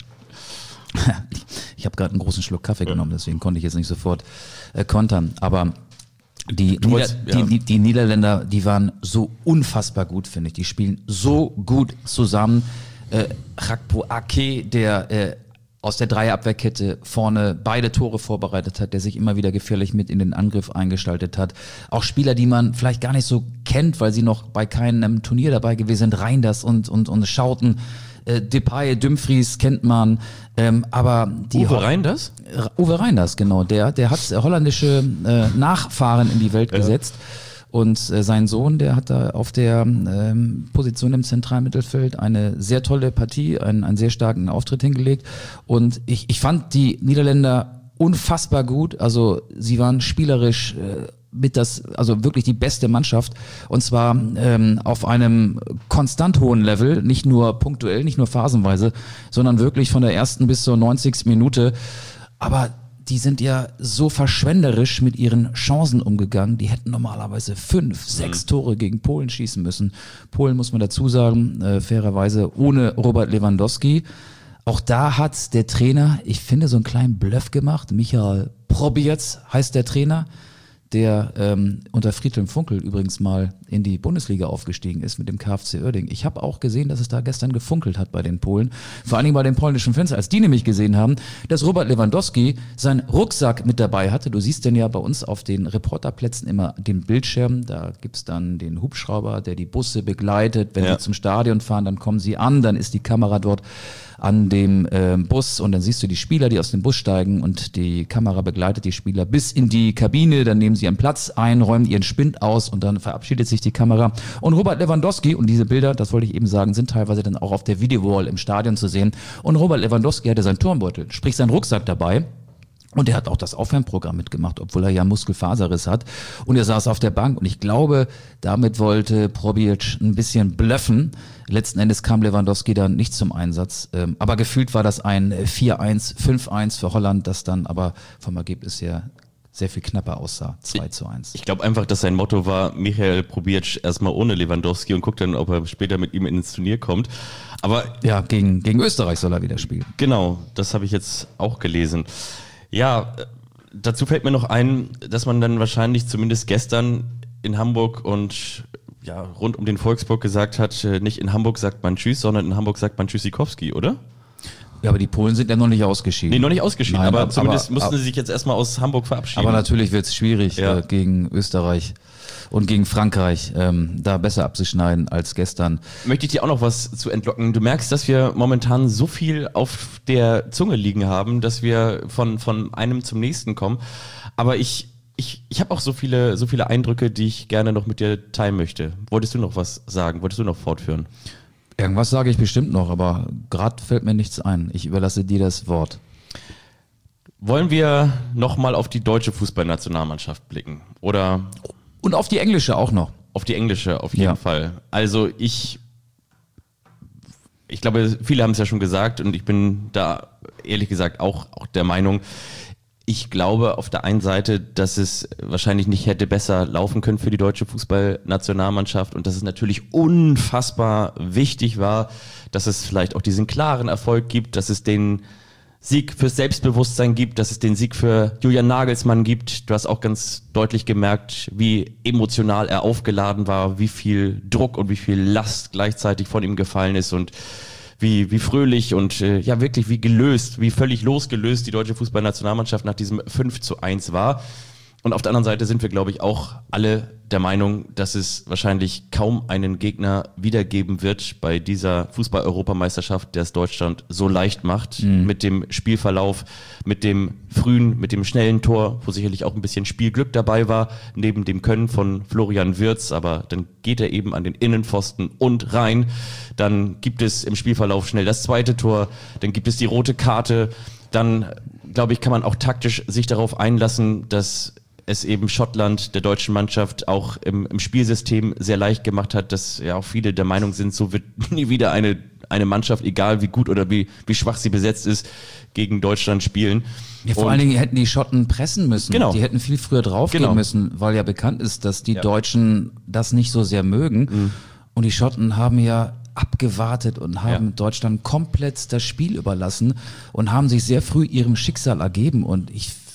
S3: ich habe gerade einen großen Schluck Kaffee genommen, deswegen konnte ich jetzt nicht sofort äh, kontern. Aber die, Nieder
S2: wolltest- ja.
S3: die, die, die Niederländer, die waren so unfassbar gut, finde ich. Die spielen so gut zusammen. Äh, Gakpo Ake, der äh, aus der Dreierabwehrkette vorne beide Tore vorbereitet hat, der sich immer wieder gefährlich mit in den Angriff eingestaltet hat. Auch Spieler, die man vielleicht gar nicht so kennt, weil sie noch bei keinem Turnier dabei gewesen sind, Reinders und, und, und Schouten. Äh, Depay, Dumfries kennt man, ähm, aber die
S2: Uwe Reinders?
S3: Uwe Reinders, genau, der, der hat holländische äh, Nachfahren in die Welt ja. gesetzt. Und äh, sein Sohn, der hat da auf der ähm, Position im Zentralmittelfeld eine sehr tolle Partie, einen, einen sehr starken Auftritt hingelegt. Und ich, ich fand die Niederländer unfassbar gut. Also sie waren spielerisch äh, mit das, also wirklich die beste Mannschaft. Und zwar ähm, auf einem konstant hohen Level, nicht nur punktuell, nicht nur phasenweise, sondern wirklich von der ersten bis zur neunzigsten Minute. Aber die sind ja so verschwenderisch mit ihren Chancen umgegangen. Die hätten normalerweise fünf, sechs Tore gegen Polen schießen müssen. Polen, muss man dazu sagen, äh, fairerweise ohne Robert Lewandowski. Auch da hat der Trainer, ich finde, so einen kleinen Bluff gemacht. Michael Probierz heißt der Trainer, der ähm, unter Friedhelm Funkel übrigens mal in die Bundesliga aufgestiegen ist mit dem K F C Uerdingen. Ich habe auch gesehen, dass es da gestern gefunkelt hat bei den Polen, vor allen Dingen bei den polnischen Fans, als die nämlich gesehen haben, dass Robert Lewandowski seinen Rucksack mit dabei hatte. Du siehst denn ja bei uns auf den Reporterplätzen immer den Bildschirm, da gibt's dann den Hubschrauber, der die Busse begleitet, wenn
S2: ja.
S3: sie zum Stadion fahren, dann kommen sie an, dann ist die Kamera dort an dem äh, Bus und dann siehst du die Spieler, die aus dem Bus steigen und die Kamera begleitet die Spieler bis in die Kabine, dann nehmen sie ihren Platz ein, räumen ihren Spind aus und dann verabschiedet sich die Kamera. Und Robert Lewandowski, und diese Bilder, das wollte ich eben sagen, sind teilweise dann auch auf der Videowall im Stadion zu sehen. Und Robert Lewandowski hatte seinen Turmbeutel, sprich seinen Rucksack dabei. Und er hat auch das Aufwärmprogramm mitgemacht, obwohl er ja Muskelfaserriss hat. Und er saß auf der Bank und ich glaube, damit wollte Probierz ein bisschen bluffen. Letzten Endes kam Lewandowski dann nicht zum Einsatz. Aber gefühlt war das ein vier eins, fünf eins für Holland, das dann aber vom Ergebnis her sehr viel knapper aussah. zwei zu eins.
S2: Ich glaube einfach, dass sein Motto war, Michael Probierz erstmal ohne Lewandowski und guckt dann, ob er später mit ihm ins Turnier kommt. Aber
S3: ja, gegen, gegen Österreich soll er wieder spielen.
S2: Genau, das habe ich jetzt auch gelesen. Ja, dazu fällt mir noch ein, dass man dann wahrscheinlich zumindest gestern in Hamburg und ja, rund um den Volksburg gesagt hat, nicht in Hamburg sagt man Tschüss, sondern in Hamburg sagt man Tschüssikowski, oder?
S3: Ja, aber die Polen sind ja noch nicht ausgeschieden.
S2: Nee, noch nicht ausgeschieden,
S3: Nein,
S2: aber,
S3: aber
S2: zumindest
S3: aber,
S2: mussten
S3: aber,
S2: sie sich jetzt erstmal aus Hamburg verabschieden.
S3: Aber natürlich wird es schwierig
S2: ja.
S3: äh, gegen Österreich und gegen Frankreich ähm, da besser abzuschneiden als gestern.
S2: Möchte ich dir auch noch was zu entlocken. Du merkst, dass wir momentan so viel auf der Zunge liegen haben, dass wir von, von einem zum nächsten kommen. Aber ich, ich, ich habe auch so viele, so viele Eindrücke, die ich gerne noch mit dir teilen möchte. Wolltest du noch was sagen? Wolltest du noch fortführen?
S3: Irgendwas sage ich bestimmt noch, aber gerade fällt mir nichts ein. Ich überlasse dir das Wort.
S2: Wollen wir nochmal auf die deutsche Fußballnationalmannschaft blicken? Oder
S3: und auf die englische auch noch.
S2: Auf die englische, auf jeden
S3: ja.
S2: Fall. Also ich, ich glaube, viele haben es ja schon gesagt und ich bin da ehrlich gesagt auch, auch der Meinung, ich glaube auf der einen Seite, dass es wahrscheinlich nicht hätte besser laufen können für die deutsche Fußballnationalmannschaft und dass es natürlich unfassbar wichtig war, dass es vielleicht auch diesen klaren Erfolg gibt, dass es den Sieg fürs Selbstbewusstsein gibt, dass es den Sieg für Julian Nagelsmann gibt. Du hast auch ganz deutlich gemerkt, wie emotional er aufgeladen war, wie viel Druck und wie viel Last gleichzeitig von ihm gefallen ist und wie, wie fröhlich und äh, ja wirklich wie gelöst, wie völlig losgelöst die deutsche Fußballnationalmannschaft nach diesem fünf zu eins war. Und auf der anderen Seite sind wir, glaube ich, auch alle der Meinung, dass es wahrscheinlich kaum einen Gegner wiedergeben wird bei dieser Fußball-Europameisterschaft, der es Deutschland so leicht macht, mhm. mit dem Spielverlauf, mit dem frühen, mit dem schnellen Tor, wo sicherlich auch ein bisschen Spielglück dabei war, neben dem Können von Florian Wirtz, aber dann geht er eben an den Innenpfosten und rein. Dann gibt es im Spielverlauf schnell das zweite Tor, dann gibt es die rote Karte, dann, glaube ich, kann man auch taktisch sich darauf einlassen, dass es eben Schottland der deutschen Mannschaft auch im, im Spielsystem sehr leicht gemacht hat, dass ja auch viele der Meinung sind, so wird nie wieder eine, eine Mannschaft, egal wie gut oder wie, wie schwach sie besetzt ist, gegen Deutschland spielen.
S3: Ja, vor
S2: Und
S3: allen Dingen hätten die Schotten pressen müssen.
S2: Genau.
S3: Die hätten viel früher draufgehen
S2: Genau.
S3: müssen, weil ja bekannt ist, dass die
S2: Ja.
S3: Deutschen das nicht so sehr mögen.
S2: Mhm.
S3: Und die Schotten haben ja abgewartet und haben
S2: Ja.
S3: Deutschland komplett das Spiel überlassen und haben sich sehr früh ihrem Schicksal ergeben. Und ich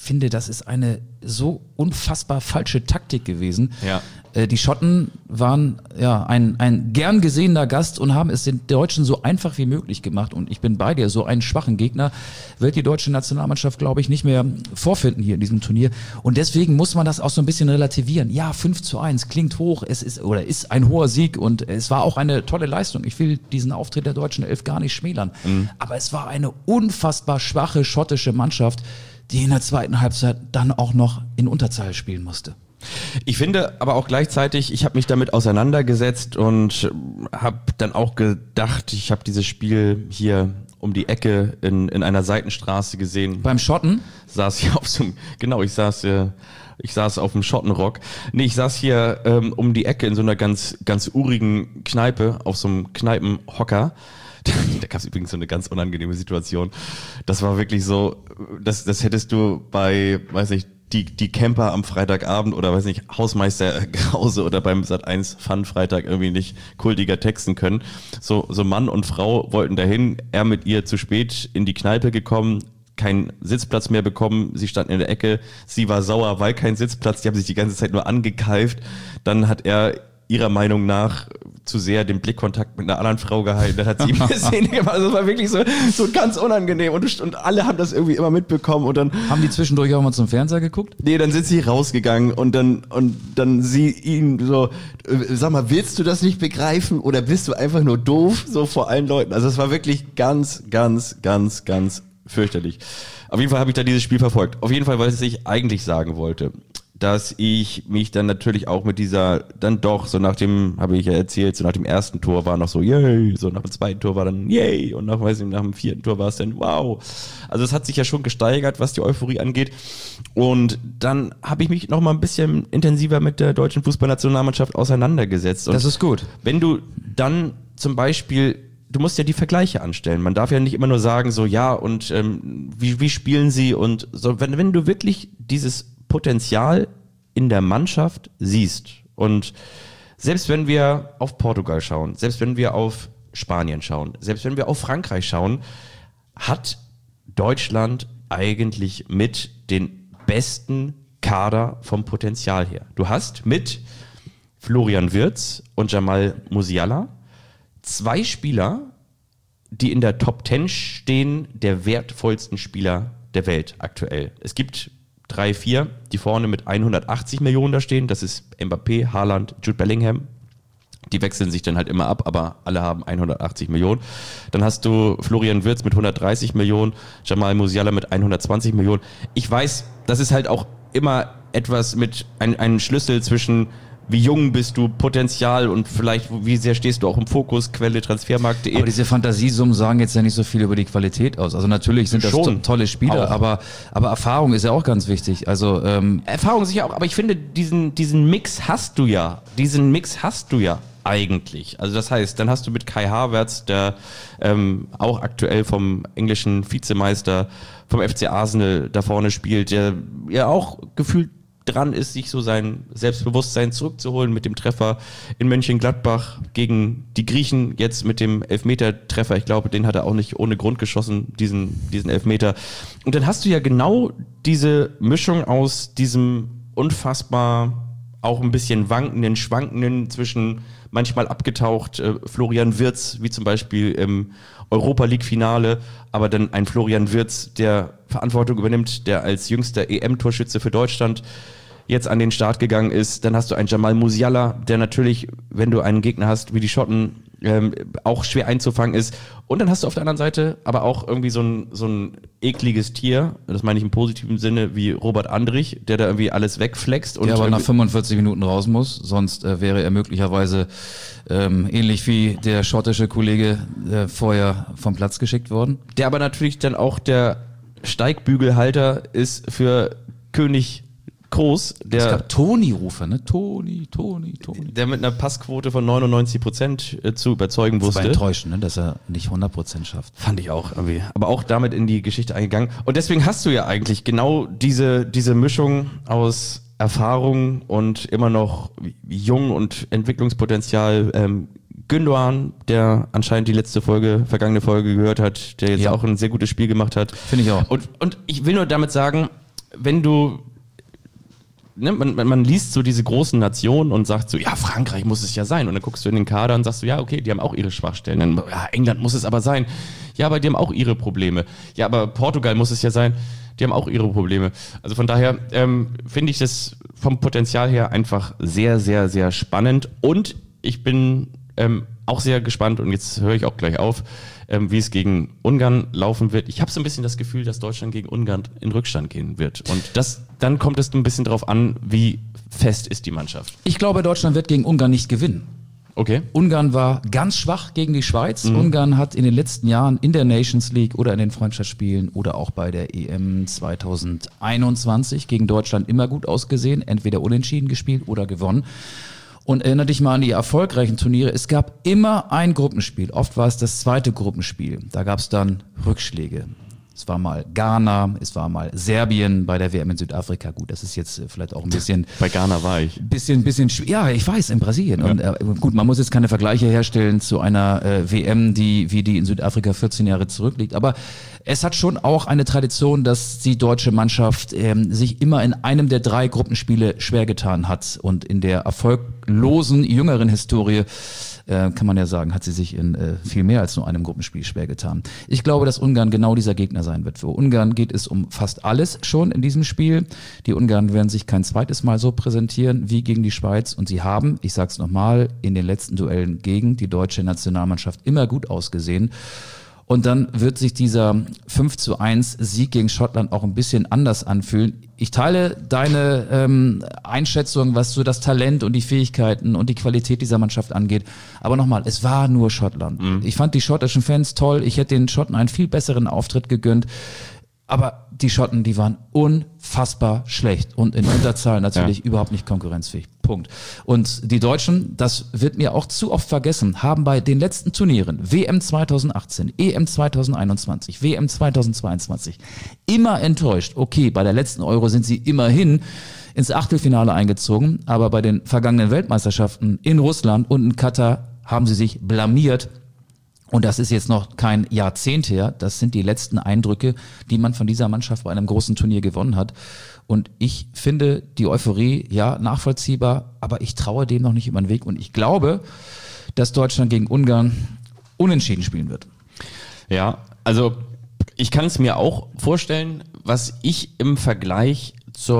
S3: finde, das ist eine so unfassbar falsche Taktik gewesen.
S2: Ja.
S3: Äh, die Schotten waren ja ein, ein gern gesehener Gast und haben es den Deutschen so einfach wie möglich gemacht. Und ich bin bei dir, so einen schwachen Gegner wird die deutsche Nationalmannschaft, glaube ich, nicht mehr vorfinden hier in diesem Turnier. Und deswegen muss man das auch so ein bisschen relativieren. Ja, fünf zu eins klingt hoch, es ist oder ist ein hoher Sieg und es war auch eine tolle Leistung. Ich will diesen Auftritt der deutschen Elf gar nicht schmälern. Mhm. Aber es war eine unfassbar schwache schottische Mannschaft, die in der zweiten Halbzeit dann auch noch in Unterzahl spielen musste.
S2: Ich finde aber auch gleichzeitig, ich habe mich damit auseinandergesetzt und habe dann auch gedacht, ich habe dieses Spiel hier um die Ecke in, in einer Seitenstraße gesehen.
S3: Beim Schotten?
S2: Saß hier auf so einem, genau, ich saß äh, ich saß auf dem Schottenrock. Nee, ich saß hier ähm, um die Ecke in so einer ganz, ganz urigen Kneipe, auf so einem Kneipenhocker. Da gab es übrigens so eine ganz unangenehme Situation. Das war wirklich so, das, das hättest du bei, weiß nicht, die, die Camper am Freitagabend oder weiß nicht, Hausmeister Krause oder beim Sat eins Fun Freitag irgendwie nicht kultiger texten können. So, so Mann und Frau wollten dahin, er mit ihr zu spät in die Kneipe gekommen, keinen Sitzplatz mehr bekommen, sie standen in der Ecke, sie war sauer, weil kein Sitzplatz, die haben sich die ganze Zeit nur angekeift. Dann hat er ihrer Meinung nach zu sehr den Blickkontakt mit einer anderen Frau gehalten. Dann hat sie ihm eine Szene gemacht. Also es war wirklich so, so ganz unangenehm. Und, und alle haben das irgendwie immer mitbekommen. Und dann
S3: haben die zwischendurch auch mal zum Fernseher geguckt?
S2: Nee, dann sind sie rausgegangen und dann und dann sie ihn so, sag mal, willst du das nicht begreifen oder bist du einfach nur doof? So vor allen Leuten. Also es war wirklich ganz, ganz, ganz, ganz fürchterlich. Auf jeden Fall habe ich da dieses Spiel verfolgt. Auf jeden Fall, was ich eigentlich sagen wollte, dass ich mich dann natürlich auch mit dieser, dann doch, so nach dem, habe ich ja erzählt, so nach dem ersten Tor war noch so, yay, so nach dem zweiten Tor war dann, yay, und nach, weiß ich, nach dem vierten Tor war es dann, wow. Also es hat sich ja schon gesteigert, was die Euphorie angeht. Und dann habe ich mich noch mal ein bisschen intensiver mit der deutschen Fußballnationalmannschaft auseinandergesetzt. Und
S3: das ist gut.
S2: Wenn du dann zum Beispiel, du musst ja die Vergleiche anstellen. Man darf ja nicht immer nur sagen, so, ja, und ähm, wie, wie spielen sie und so, wenn, wenn du wirklich dieses Potenzial in der Mannschaft siehst. Und selbst wenn wir auf Portugal schauen, selbst wenn wir auf Spanien schauen, selbst wenn wir auf Frankreich schauen, hat Deutschland eigentlich mit den besten Kader vom Potenzial her. Du hast mit Florian Wirtz und Jamal Musiala zwei Spieler, die in der Top Ten stehen, der wertvollsten Spieler der Welt aktuell. Es gibt drei, vier, die vorne mit hundertachtzig Millionen da stehen. Das ist Mbappé, Haaland, Jude Bellingham. Die wechseln sich dann halt immer ab, aber alle haben hundertachtzig Millionen. Dann hast du Florian Wirtz mit hundertdreißig Millionen, Jamal Musiala mit hundertzwanzig Millionen. Ich weiß, das ist halt auch immer etwas mit ein, einem Schlüssel zwischen wie jung bist du, Potenzial und vielleicht wie sehr stehst du auch im Fokus, Quelle transfermarkt punkt de.
S3: Aber diese Fantasiesummen sagen jetzt ja nicht so viel über die Qualität aus. Also natürlich sind das to- tolle Spieler, aber, aber Erfahrung ist ja auch ganz wichtig. Also ähm
S2: Erfahrung sicher auch, aber ich finde, diesen, diesen Mix hast du ja. Diesen Mix hast du ja eigentlich. Also das heißt, dann hast du mit Kai Havertz, der ähm, auch aktuell vom englischen Vizemeister vom F C Arsenal da vorne spielt, der ja auch gefühlt dran ist, sich so sein Selbstbewusstsein zurückzuholen mit dem Treffer in Mönchengladbach gegen die Griechen, jetzt mit dem Elfmeter-Treffer. Ich glaube, den hat er auch nicht ohne Grund geschossen, diesen, diesen Elfmeter. Und dann hast du ja genau diese Mischung aus diesem unfassbar auch ein bisschen wankenden, schwankenden, zwischen manchmal abgetaucht äh, Florian Wirtz, wie zum Beispiel im Europa-League-Finale, aber dann ein Florian Wirtz, der Verantwortung übernimmt, der als jüngster E M-Torschütze für Deutschland jetzt an den Start gegangen ist. Dann hast du einen Jamal Musiala, der natürlich, wenn du einen Gegner hast wie die Schotten, ähm, auch schwer einzufangen ist. Und dann hast du auf der anderen Seite aber auch irgendwie so ein, so ein ekliges Tier, das meine ich im positiven Sinne, wie Robert Andrich, der da irgendwie alles wegflext. Und
S3: der aber nach fünfundvierzig Minuten raus muss, sonst äh, wäre er möglicherweise ähm, ähnlich wie der schottische Kollege äh, vorher vom Platz geschickt worden.
S2: Der aber natürlich dann auch der Steigbügelhalter ist für König Groß, der,
S3: es gab Toni-Rufe, ne? Toni, Toni, Toni.
S2: Der mit einer Passquote von neunundneunzig Prozent zu überzeugen wusste.
S3: Das war enttäuschend, ne? Dass er nicht hundert Prozent schafft.
S2: Fand ich auch irgendwie. Aber auch damit in die Geschichte eingegangen. Und deswegen hast du ja eigentlich genau diese, diese Mischung aus Erfahrung und immer noch jung und Entwicklungspotenzial. Ähm, Gündoğan, der anscheinend die letzte Folge, vergangene Folge gehört hat, der jetzt ja auch ein sehr gutes Spiel gemacht hat.
S3: Finde ich auch.
S2: Und, und ich will nur damit sagen, wenn du, ne, man, man, man liest so diese großen Nationen und sagt so, ja, Frankreich muss es ja sein. Und dann guckst du in den Kader und sagst du, ja, okay, die haben auch ihre Schwachstellen. Dann, ja, England muss es aber sein. Ja, aber die haben auch ihre Probleme. Ja, aber Portugal muss es ja sein. Die haben auch ihre Probleme. Also von daher ähm, finde ich das vom Potenzial her einfach sehr, sehr, sehr spannend. Und ich bin ähm, auch sehr gespannt, und jetzt höre ich auch gleich auf, ähm, wie es gegen Ungarn laufen wird. Ich habe so ein bisschen das Gefühl, dass Deutschland gegen Ungarn in Rückstand gehen wird. Und das, dann kommt es ein bisschen darauf an, wie fest ist die Mannschaft.
S3: Ich glaube, Deutschland wird gegen Ungarn nicht gewinnen.
S2: Okay.
S3: Ungarn war ganz schwach gegen die Schweiz. Mhm. Ungarn hat in den letzten Jahren in der Nations League oder in den Freundschaftsspielen oder auch bei der E M zwanzig einundzwanzig gegen Deutschland immer gut ausgesehen, entweder unentschieden gespielt oder gewonnen. Und erinnere dich mal an die erfolgreichen Turniere. Es gab immer ein Gruppenspiel. Oft war es das zweite Gruppenspiel. Da gab es dann Rückschläge. Es war mal Ghana, es war mal Serbien bei der W M in Südafrika. Gut, das ist jetzt vielleicht auch ein bisschen...
S2: Bei Ghana war ich.
S3: Bisschen, bisschen, ja, ich weiß, in Brasilien. Ja. Und äh, gut, man muss jetzt keine Vergleiche herstellen zu einer äh, W M, die wie die in Südafrika vierzehn Jahre zurückliegt. Aber es hat schon auch eine Tradition, dass die deutsche Mannschaft ähm, sich immer in einem der drei Gruppenspiele schwer getan hat. Und in der erfolglosen jüngeren Historie äh, kann man ja sagen, hat sie sich in äh, viel mehr als nur einem Gruppenspiel schwer getan. Ich glaube, dass Ungarn genau dieser Gegner sein wird. Für Ungarn geht es um fast alles schon in diesem Spiel. Die Ungarn werden sich kein zweites Mal so präsentieren wie gegen die Schweiz. Und sie haben, ich sag's nochmal, in den letzten Duellen gegen die deutsche Nationalmannschaft immer gut ausgesehen. Und dann wird sich dieser fünf zu eins Sieg gegen Schottland auch ein bisschen anders anfühlen. Ich teile deine ähm, Einschätzung, was so das Talent und die Fähigkeiten und die Qualität dieser Mannschaft angeht. Aber nochmal, es war nur Schottland. Mhm. Ich fand die schottischen Fans toll. Ich hätte den Schotten einen viel besseren Auftritt gegönnt. Aber die Schotten, die waren unfassbar schlecht und in Unterzahl natürlich ja. überhaupt nicht konkurrenzfähig. Punkt. Und die Deutschen, das wird mir auch zu oft vergessen, haben bei den letzten Turnieren, W M zwanzig achtzehn, E M zwanzig einundzwanzig, W M zwanzig zweiundzwanzig, immer enttäuscht. Okay, bei der letzten Euro sind sie immerhin ins Achtelfinale eingezogen, aber bei den vergangenen Weltmeisterschaften in Russland und in Katar haben sie sich blamiert. Und das ist jetzt noch kein Jahrzehnt her, das sind die letzten Eindrücke, die man von dieser Mannschaft bei einem großen Turnier gewonnen hat. Und ich finde die Euphorie, ja, nachvollziehbar, aber ich traue dem noch nicht über den Weg. Und ich glaube, dass Deutschland gegen Ungarn unentschieden spielen wird.
S2: Ja, also ich kann es mir auch vorstellen, was ich im Vergleich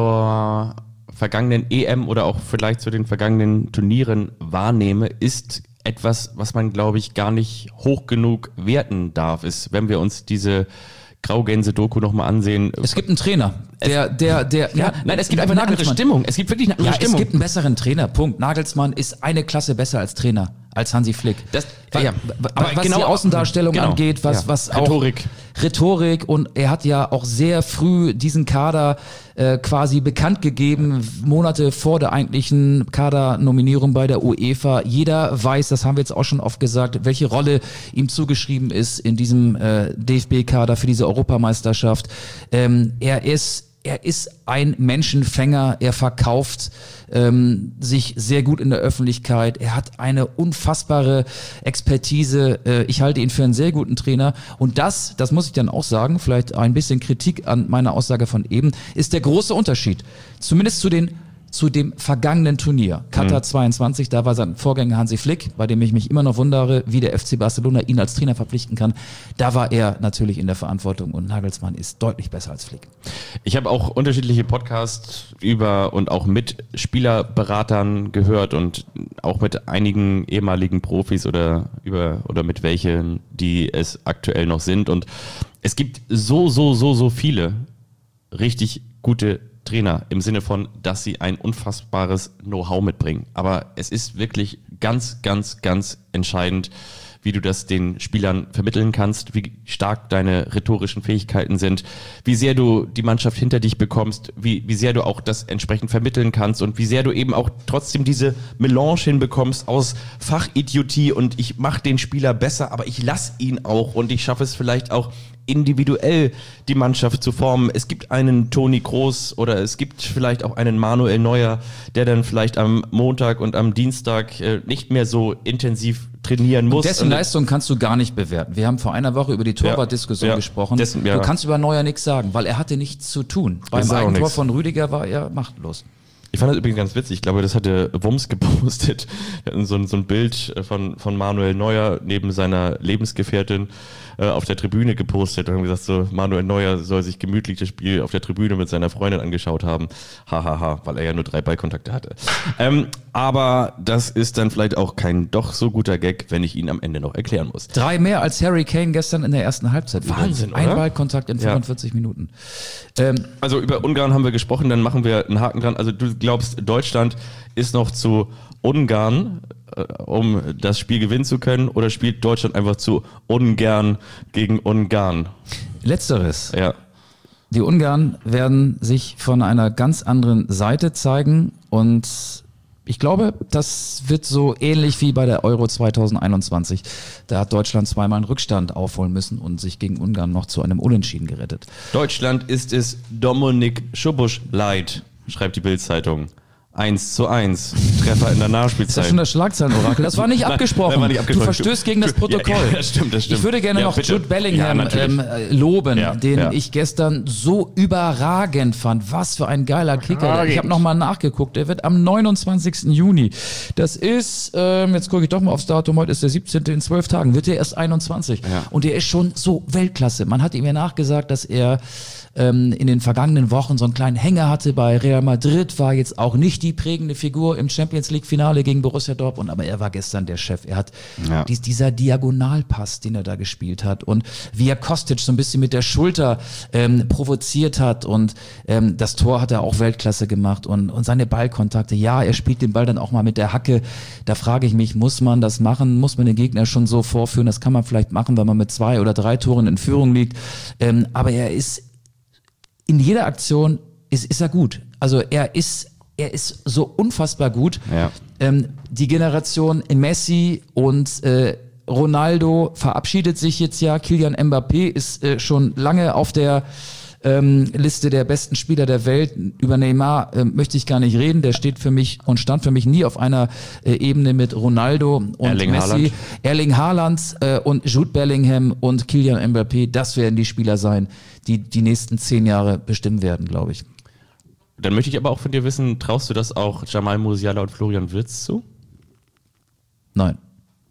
S2: zur vergangenen E M oder auch vielleicht zu den vergangenen Turnieren wahrnehme, ist etwas, was man, glaube ich, gar nicht hoch genug werten darf, ist, wenn wir uns diese Graugänse-Doku nochmal ansehen.
S3: Es gibt einen Trainer, der, der, der,
S2: ja, nein, es gibt einfach eine andere Stimmung. Es gibt wirklich eine andere
S3: ja,
S2: Stimmung.
S3: Es gibt einen besseren Trainer, Punkt. Nagelsmann ist eine Klasse besser als Trainer, als Hansi Flick. Das,
S2: was,
S3: ja, aber was genau, die Außendarstellung
S2: genau,
S3: angeht, was,
S2: ja.
S3: was auch
S2: Rhetorik.
S3: Rhetorik und er hat ja auch sehr früh diesen Kader äh, quasi bekannt gegeben, Monate vor der eigentlichen Kadernominierung bei der UEFA. Jeder weiß, das haben wir jetzt auch schon oft gesagt, welche Rolle ihm zugeschrieben ist in diesem äh, D F B-Kader für diese Europameisterschaft. Ähm, er ist Er ist ein Menschenfänger, er verkauft ähm, sich sehr gut in der Öffentlichkeit, er hat eine unfassbare Expertise, äh, ich halte ihn für einen sehr guten Trainer und das, das muss ich dann auch sagen, vielleicht ein bisschen Kritik an meiner Aussage von eben, ist der große Unterschied, zumindest zu den zu dem vergangenen Turnier, Katar mhm. zweiundzwanzig, da war sein Vorgänger Hansi Flick, bei dem ich mich immer noch wundere, wie der F C Barcelona ihn als Trainer verpflichten kann. Da war er natürlich in der Verantwortung und Nagelsmann ist deutlich besser als Flick.
S2: Ich habe auch unterschiedliche Podcasts über und auch mit Spielerberatern gehört und auch mit einigen ehemaligen Profis oder über oder mit welchen, die es aktuell noch sind. Und es gibt so, so, so, so viele richtig gute Trainer im Sinne von, dass sie ein unfassbares Know-how mitbringen. Aber es ist wirklich ganz, ganz, ganz entscheidend, wie du das den Spielern vermitteln kannst, wie stark deine rhetorischen Fähigkeiten sind, wie sehr du die Mannschaft hinter dich bekommst, wie, wie sehr du auch das entsprechend vermitteln kannst und wie sehr du eben auch trotzdem diese Melange hinbekommst aus Fachidiotie und ich mache den Spieler besser, aber ich lasse ihn auch und ich schaffe es vielleicht auch individuell die Mannschaft zu formen. Es gibt einen Toni Kroos oder es gibt vielleicht auch einen Manuel Neuer, der dann vielleicht am Montag und am Dienstag äh, nicht mehr so intensiv trainieren muss.
S3: Und dessen und Leistung kannst du gar nicht bewerten. Wir haben vor einer Woche über die Torwartdiskussion
S2: ja, ja,
S3: gesprochen.
S2: dessen, ja.
S3: Du kannst über Neuer nichts sagen, weil er hatte nichts zu tun. Beim Eigentor von Rüdiger war er machtlos.
S2: Ich fand das übrigens ganz witzig. Ich glaube, das hatte Wums gepostet. So ein, so ein Bild von, von Manuel Neuer neben seiner Lebensgefährtin äh, auf der Tribüne gepostet und haben gesagt, so Manuel Neuer soll sich gemütlich das Spiel auf der Tribüne mit seiner Freundin angeschaut haben. Hahaha, ha, ha, weil er ja nur drei Ballkontakte hatte. Ähm, aber das ist dann vielleicht auch kein doch so guter Gag, wenn ich ihn am Ende noch erklären muss.
S3: Drei mehr als Harry Kane gestern in der ersten Halbzeit.
S2: Wahnsinn,
S3: Ein
S2: oder?
S3: Ballkontakt in fünfundvierzig ja. Minuten. Ähm,
S2: also über Ungarn haben wir gesprochen, dann machen wir einen Haken dran. Also du glaubst, Deutschland ist noch zu Ungarn, äh, um das Spiel gewinnen zu können, oder spielt Deutschland einfach zu ungern gegen Ungarn?
S3: Letzteres.
S2: Ja.
S3: Die Ungarn werden sich von einer ganz anderen Seite zeigen und ich glaube, das wird so ähnlich wie bei der Euro zwanzig einundzwanzig. Da hat Deutschland zweimal einen Rückstand aufholen müssen und sich gegen Ungarn noch zu einem Unentschieden gerettet.
S2: Deutschland ist es Dominik Szoboszlai leid, schreibt die Bild-Zeitung. eins zu eins. Treffer in der Nachspielzeit.
S3: Das ist ja schon das Schlagzeilenorakel. Das war nicht abgesprochen.
S2: Nein, war nicht abgesprochen.
S3: Du verstößt gegen das Protokoll.
S2: Ja, ja, das stimmt, das stimmt.
S3: Ich würde gerne
S2: ja,
S3: noch
S2: bitte.
S3: Jude Bellingham
S2: ja,
S3: ähm, loben,
S2: ja,
S3: den
S2: ja.
S3: ich gestern so überragend fand. Was für ein geiler Kicker. Ich habe nochmal nachgeguckt. Der wird am neunundzwanzigsten Juni. Das ist, ähm, jetzt gucke ich doch mal aufs Datum, heute ist der siebzehnte In zwölf Tagen wird der erst einundzwanzig.
S2: Ja.
S3: Und der ist schon so Weltklasse. Man hat ihm ja nachgesagt, dass er ähm, in den vergangenen Wochen so einen kleinen Hänger hatte bei Real Madrid, war jetzt auch nicht die prägende Figur im Champions League Finale gegen Borussia Dortmund, aber er war gestern der Chef. Er hat
S2: ja.
S3: dies, dieser Diagonalpass, den er da gespielt hat und wie er Kostic so ein bisschen mit der Schulter ähm, provoziert hat und ähm, das Tor hat er auch Weltklasse gemacht und, und seine Ballkontakte, ja, er spielt den Ball dann auch mal mit der Hacke. Da frage ich mich, muss man das machen? Muss man den Gegner schon so vorführen? Das kann man vielleicht machen, wenn man mit zwei oder drei Toren in Führung liegt. Ähm, aber er ist in jeder Aktion ist, ist er gut. Also er ist Er ist so unfassbar gut.
S2: Ja.
S3: Ähm, die Generation Messi und äh, Ronaldo verabschiedet sich jetzt ja. Kylian Mbappé ist äh, schon lange auf der ähm, Liste der besten Spieler der Welt. Über Neymar äh, möchte ich gar nicht reden. Der steht für mich und stand für mich nie auf einer äh, Ebene mit Ronaldo und
S2: Erling
S3: Messi.
S2: Haaland.
S3: Erling Haaland äh, und Jude Bellingham und Kylian Mbappé, das werden die Spieler sein, die die nächsten zehn Jahre bestimmen werden, glaube ich.
S2: Dann möchte ich aber auch von dir wissen, traust du das auch Jamal Musiala und Florian Wirtz zu?
S3: Nein.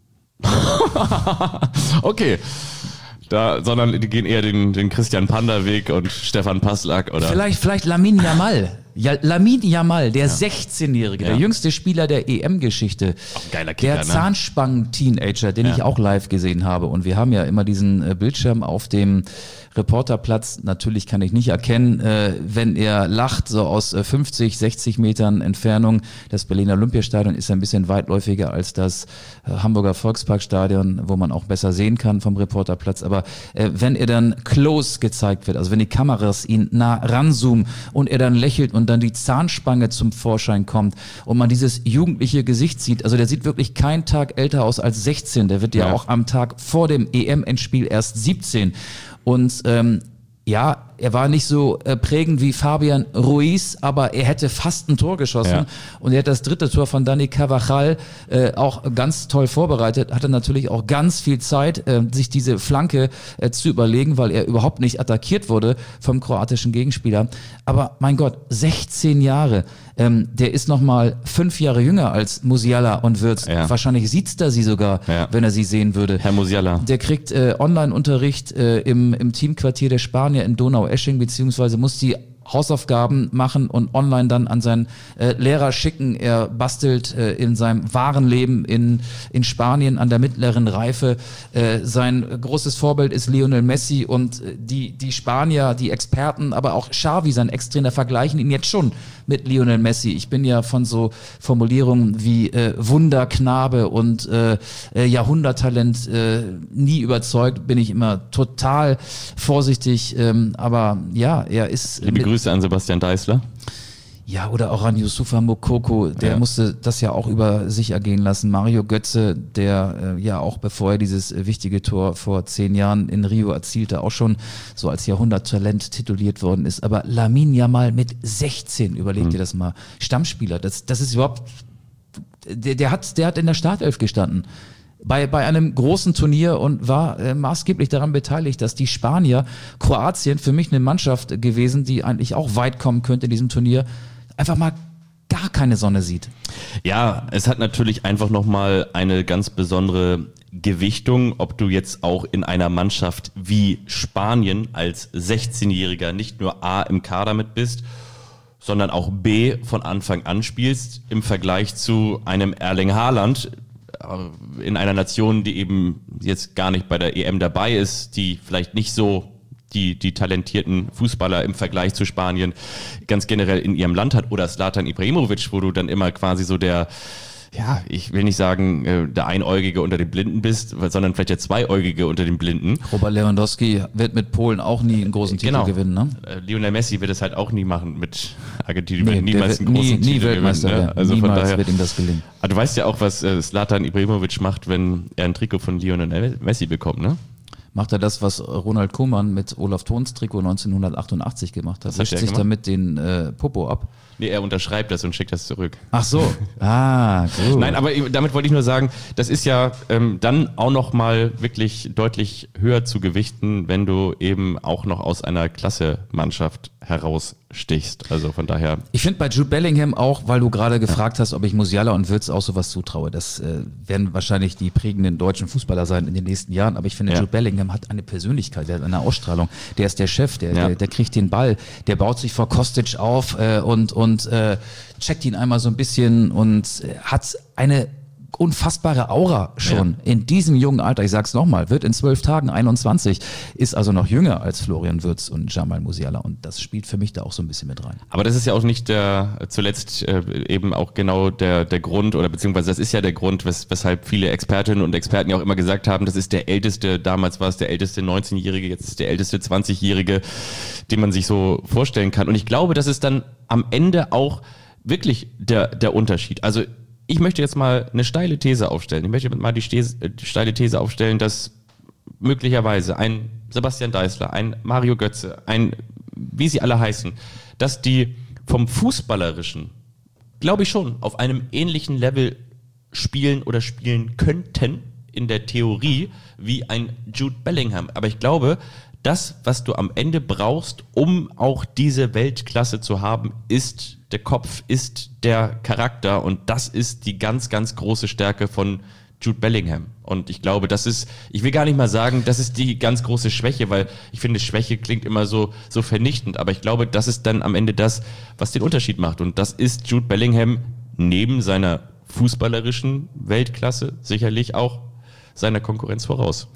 S2: Okay. Da, sondern die gehen eher den, den Christian Panda-Weg und Stefan Passlack, oder?
S3: Vielleicht, vielleicht Lamine Yamal. Ja, Lamine Yamal, der
S2: Ja.
S3: sechzehnjährige,
S2: Ja.
S3: der jüngste Spieler der E M-Geschichte.
S2: Auch ein geiler Kicker,
S3: Der
S2: ne?
S3: Zahnspangen-Teenager, den
S2: Ja.
S3: ich auch live gesehen habe. Und wir haben ja immer diesen äh, Bildschirm auf dem Reporterplatz. Natürlich kann ich nicht erkennen, äh, wenn er lacht, so aus äh, fünfzig, sechzig Metern Entfernung. Das Berliner Olympiastadion ist ein bisschen weitläufiger als das äh, Hamburger Volksparkstadion, wo man auch besser sehen kann vom Reporterplatz. Aber äh, wenn er dann close gezeigt wird, also wenn die Kameras ihn nah ranzoomen und er dann lächelt und dann die Zahnspange zum Vorschein kommt und man dieses jugendliche Gesicht sieht, also der sieht wirklich keinen Tag älter aus als sechzehn. Der wird ja,
S2: Ja.
S3: auch am Tag vor dem E M-Endspiel erst siebzehn. Und ähm, ja, er war nicht so äh, prägend wie Fabian Ruiz, aber er hätte fast ein Tor geschossen.
S2: Ja.
S3: Und er hat das dritte Tor von Dani Carvajal äh, auch ganz toll vorbereitet, hatte natürlich auch ganz viel Zeit, äh, sich diese Flanke äh, zu überlegen, weil er überhaupt nicht attackiert wurde vom kroatischen Gegenspieler. Aber mein Gott, sechzehn Jahre, ähm, der ist nochmal fünf Jahre jünger als Musiala und Wirtz.
S2: Ja.
S3: Wahrscheinlich sieht's da sie sogar,
S2: Ja.
S3: wenn er sie sehen würde.
S2: Herr Musiala.
S3: Der kriegt äh, Online-Unterricht äh, im, im Teamquartier der Spanier in Donaueschingen, beziehungsweise muss die Hausaufgaben machen und online dann an seinen äh, Lehrer schicken. Er bastelt äh, in seinem wahren Leben in, in Spanien an der mittleren Reife. Äh, sein großes Vorbild ist Lionel Messi und äh, die, die Spanier, die Experten, aber auch Xavi, sein Ex-Trainer, vergleichen ihn jetzt schon mit Lionel Messi. Ich bin ja von so Formulierungen wie äh, Wunderknabe und äh, äh, Jahrhunderttalent äh, nie überzeugt, bin ich immer total vorsichtig. Ähm, aber ja, er ist...
S2: Liebe Grüße an Sebastian Deißler.
S3: Ja, oder auch an Yusufa Moukoko, der
S2: Ja.
S3: musste das ja auch über sich ergehen lassen. Mario Götze, der äh, ja auch bevor er dieses äh, wichtige Tor vor zehn Jahren in Rio erzielte, auch schon so als Jahrhunderttalent tituliert worden ist. Aber Lamine Yamal mit sechzehn, überleg dir das mal, Stammspieler, das, das ist überhaupt, der, der hat, der hat in der Startelf gestanden. Bei, bei einem großen Turnier und war äh, maßgeblich daran beteiligt, dass die Spanier, Kroatien, für mich eine Mannschaft gewesen, die eigentlich auch weit kommen könnte in diesem Turnier, einfach mal gar keine Sonne sieht.
S2: Ja, es hat natürlich einfach nochmal eine ganz besondere Gewichtung, ob du jetzt auch in einer Mannschaft wie Spanien als sechzehnjähriger nicht nur A im Kader mit bist, sondern auch B von Anfang an spielst, im Vergleich zu einem Erling Haaland, in einer Nation, die eben jetzt gar nicht bei der E M dabei ist, die vielleicht nicht so die, die talentierten Fußballer im Vergleich zu Spanien ganz generell in ihrem Land hat, oder Zlatan Ibrahimovic, wo du dann immer quasi so der, ja, ich will nicht sagen, äh, der Einäugige unter den Blinden bist, sondern vielleicht der Zweiäugige unter den Blinden.
S3: Robert Lewandowski wird mit Polen auch nie einen großen Titel
S2: Genau.
S3: gewinnen, ne?
S2: Äh, Lionel Messi wird es halt auch nie machen mit Argentinien,
S3: Nee,
S2: wird niemals
S3: der
S2: einen
S3: wird
S2: großen
S3: nie, nie
S2: Titel
S3: Weltmeister
S2: gewinnen. Ne?
S3: werden.
S2: Also von
S3: Niemals
S2: daher,
S3: wird ihm das gelingen.
S2: aber du weißt ja auch, was äh, Zlatan Ibrahimovic macht, wenn er ein Trikot von Lionel Messi bekommt, ne?
S3: Macht er das, was Ronald Koeman mit Olaf Thons Trikot neunzehnhundertachtundachtzig gemacht hat?
S2: Was hat
S3: Wischt
S2: der
S3: sich
S2: gemacht?
S3: damit den äh, Popo ab?
S2: Nee, er unterschreibt das und schickt das zurück.
S3: Ach so. Ah, gut.
S2: Nein, aber damit wollte ich nur sagen, das ist ja ähm, dann auch noch mal wirklich deutlich höher zu gewichten, wenn du eben auch noch aus einer Klasse-Mannschaft herausstichst. Also von daher.
S3: Ich finde bei Jude Bellingham auch, weil du gerade gefragt hast, ob ich Musiala und Wirtz auch sowas zutraue. Das äh, werden wahrscheinlich die prägenden deutschen Fußballer sein in den nächsten Jahren. Aber ich finde,
S2: Ja.
S3: Jude Bellingham hat eine Persönlichkeit, der hat eine Ausstrahlung. Der ist der Chef, der,
S2: Ja.
S3: der, der kriegt den Ball, der baut sich vor Kostic auf äh, und, und äh, checkt ihn einmal so ein bisschen und äh, hat eine unfassbare Aura schon
S2: Ja.
S3: in diesem jungen Alter. Ich sag's nochmal, wird in zwölf Tagen einundzwanzig, ist also noch jünger als Florian Wirtz und Jamal Musiala und das spielt für mich da auch so ein bisschen mit rein.
S2: Aber das ist ja auch nicht der, zuletzt äh, eben auch genau der, der Grund, oder beziehungsweise das ist ja der Grund, wes, weshalb viele Expertinnen und Experten ja auch immer gesagt haben, das ist der älteste, damals war es der älteste neunzehnjährige, jetzt ist der älteste zwanzigjährige, den man sich so vorstellen kann. Und ich glaube, das ist dann am Ende auch wirklich der, der Unterschied. Also ich möchte jetzt mal eine steile These aufstellen. Ich möchte mal die, Stese, die steile These aufstellen, dass möglicherweise ein Sebastian Deißler, ein Mario Götze, ein, wie sie alle heißen, dass die vom Fußballerischen, glaube ich schon, auf einem ähnlichen Level spielen oder spielen könnten in der Theorie wie ein Jude Bellingham. Aber ich glaube, das, was du am Ende brauchst, um auch diese Weltklasse zu haben, ist der Kopf, ist der Charakter, und das ist die ganz, ganz große Stärke von Jude Bellingham. Und ich glaube, das ist, ich will gar nicht mal sagen, das ist die ganz große Schwäche, weil ich finde, Schwäche klingt immer so, so vernichtend, aber ich glaube, das ist dann am Ende das, was den Unterschied macht. Und das ist Jude Bellingham neben seiner fußballerischen Weltklasse sicherlich auch seiner Konkurrenz voraus.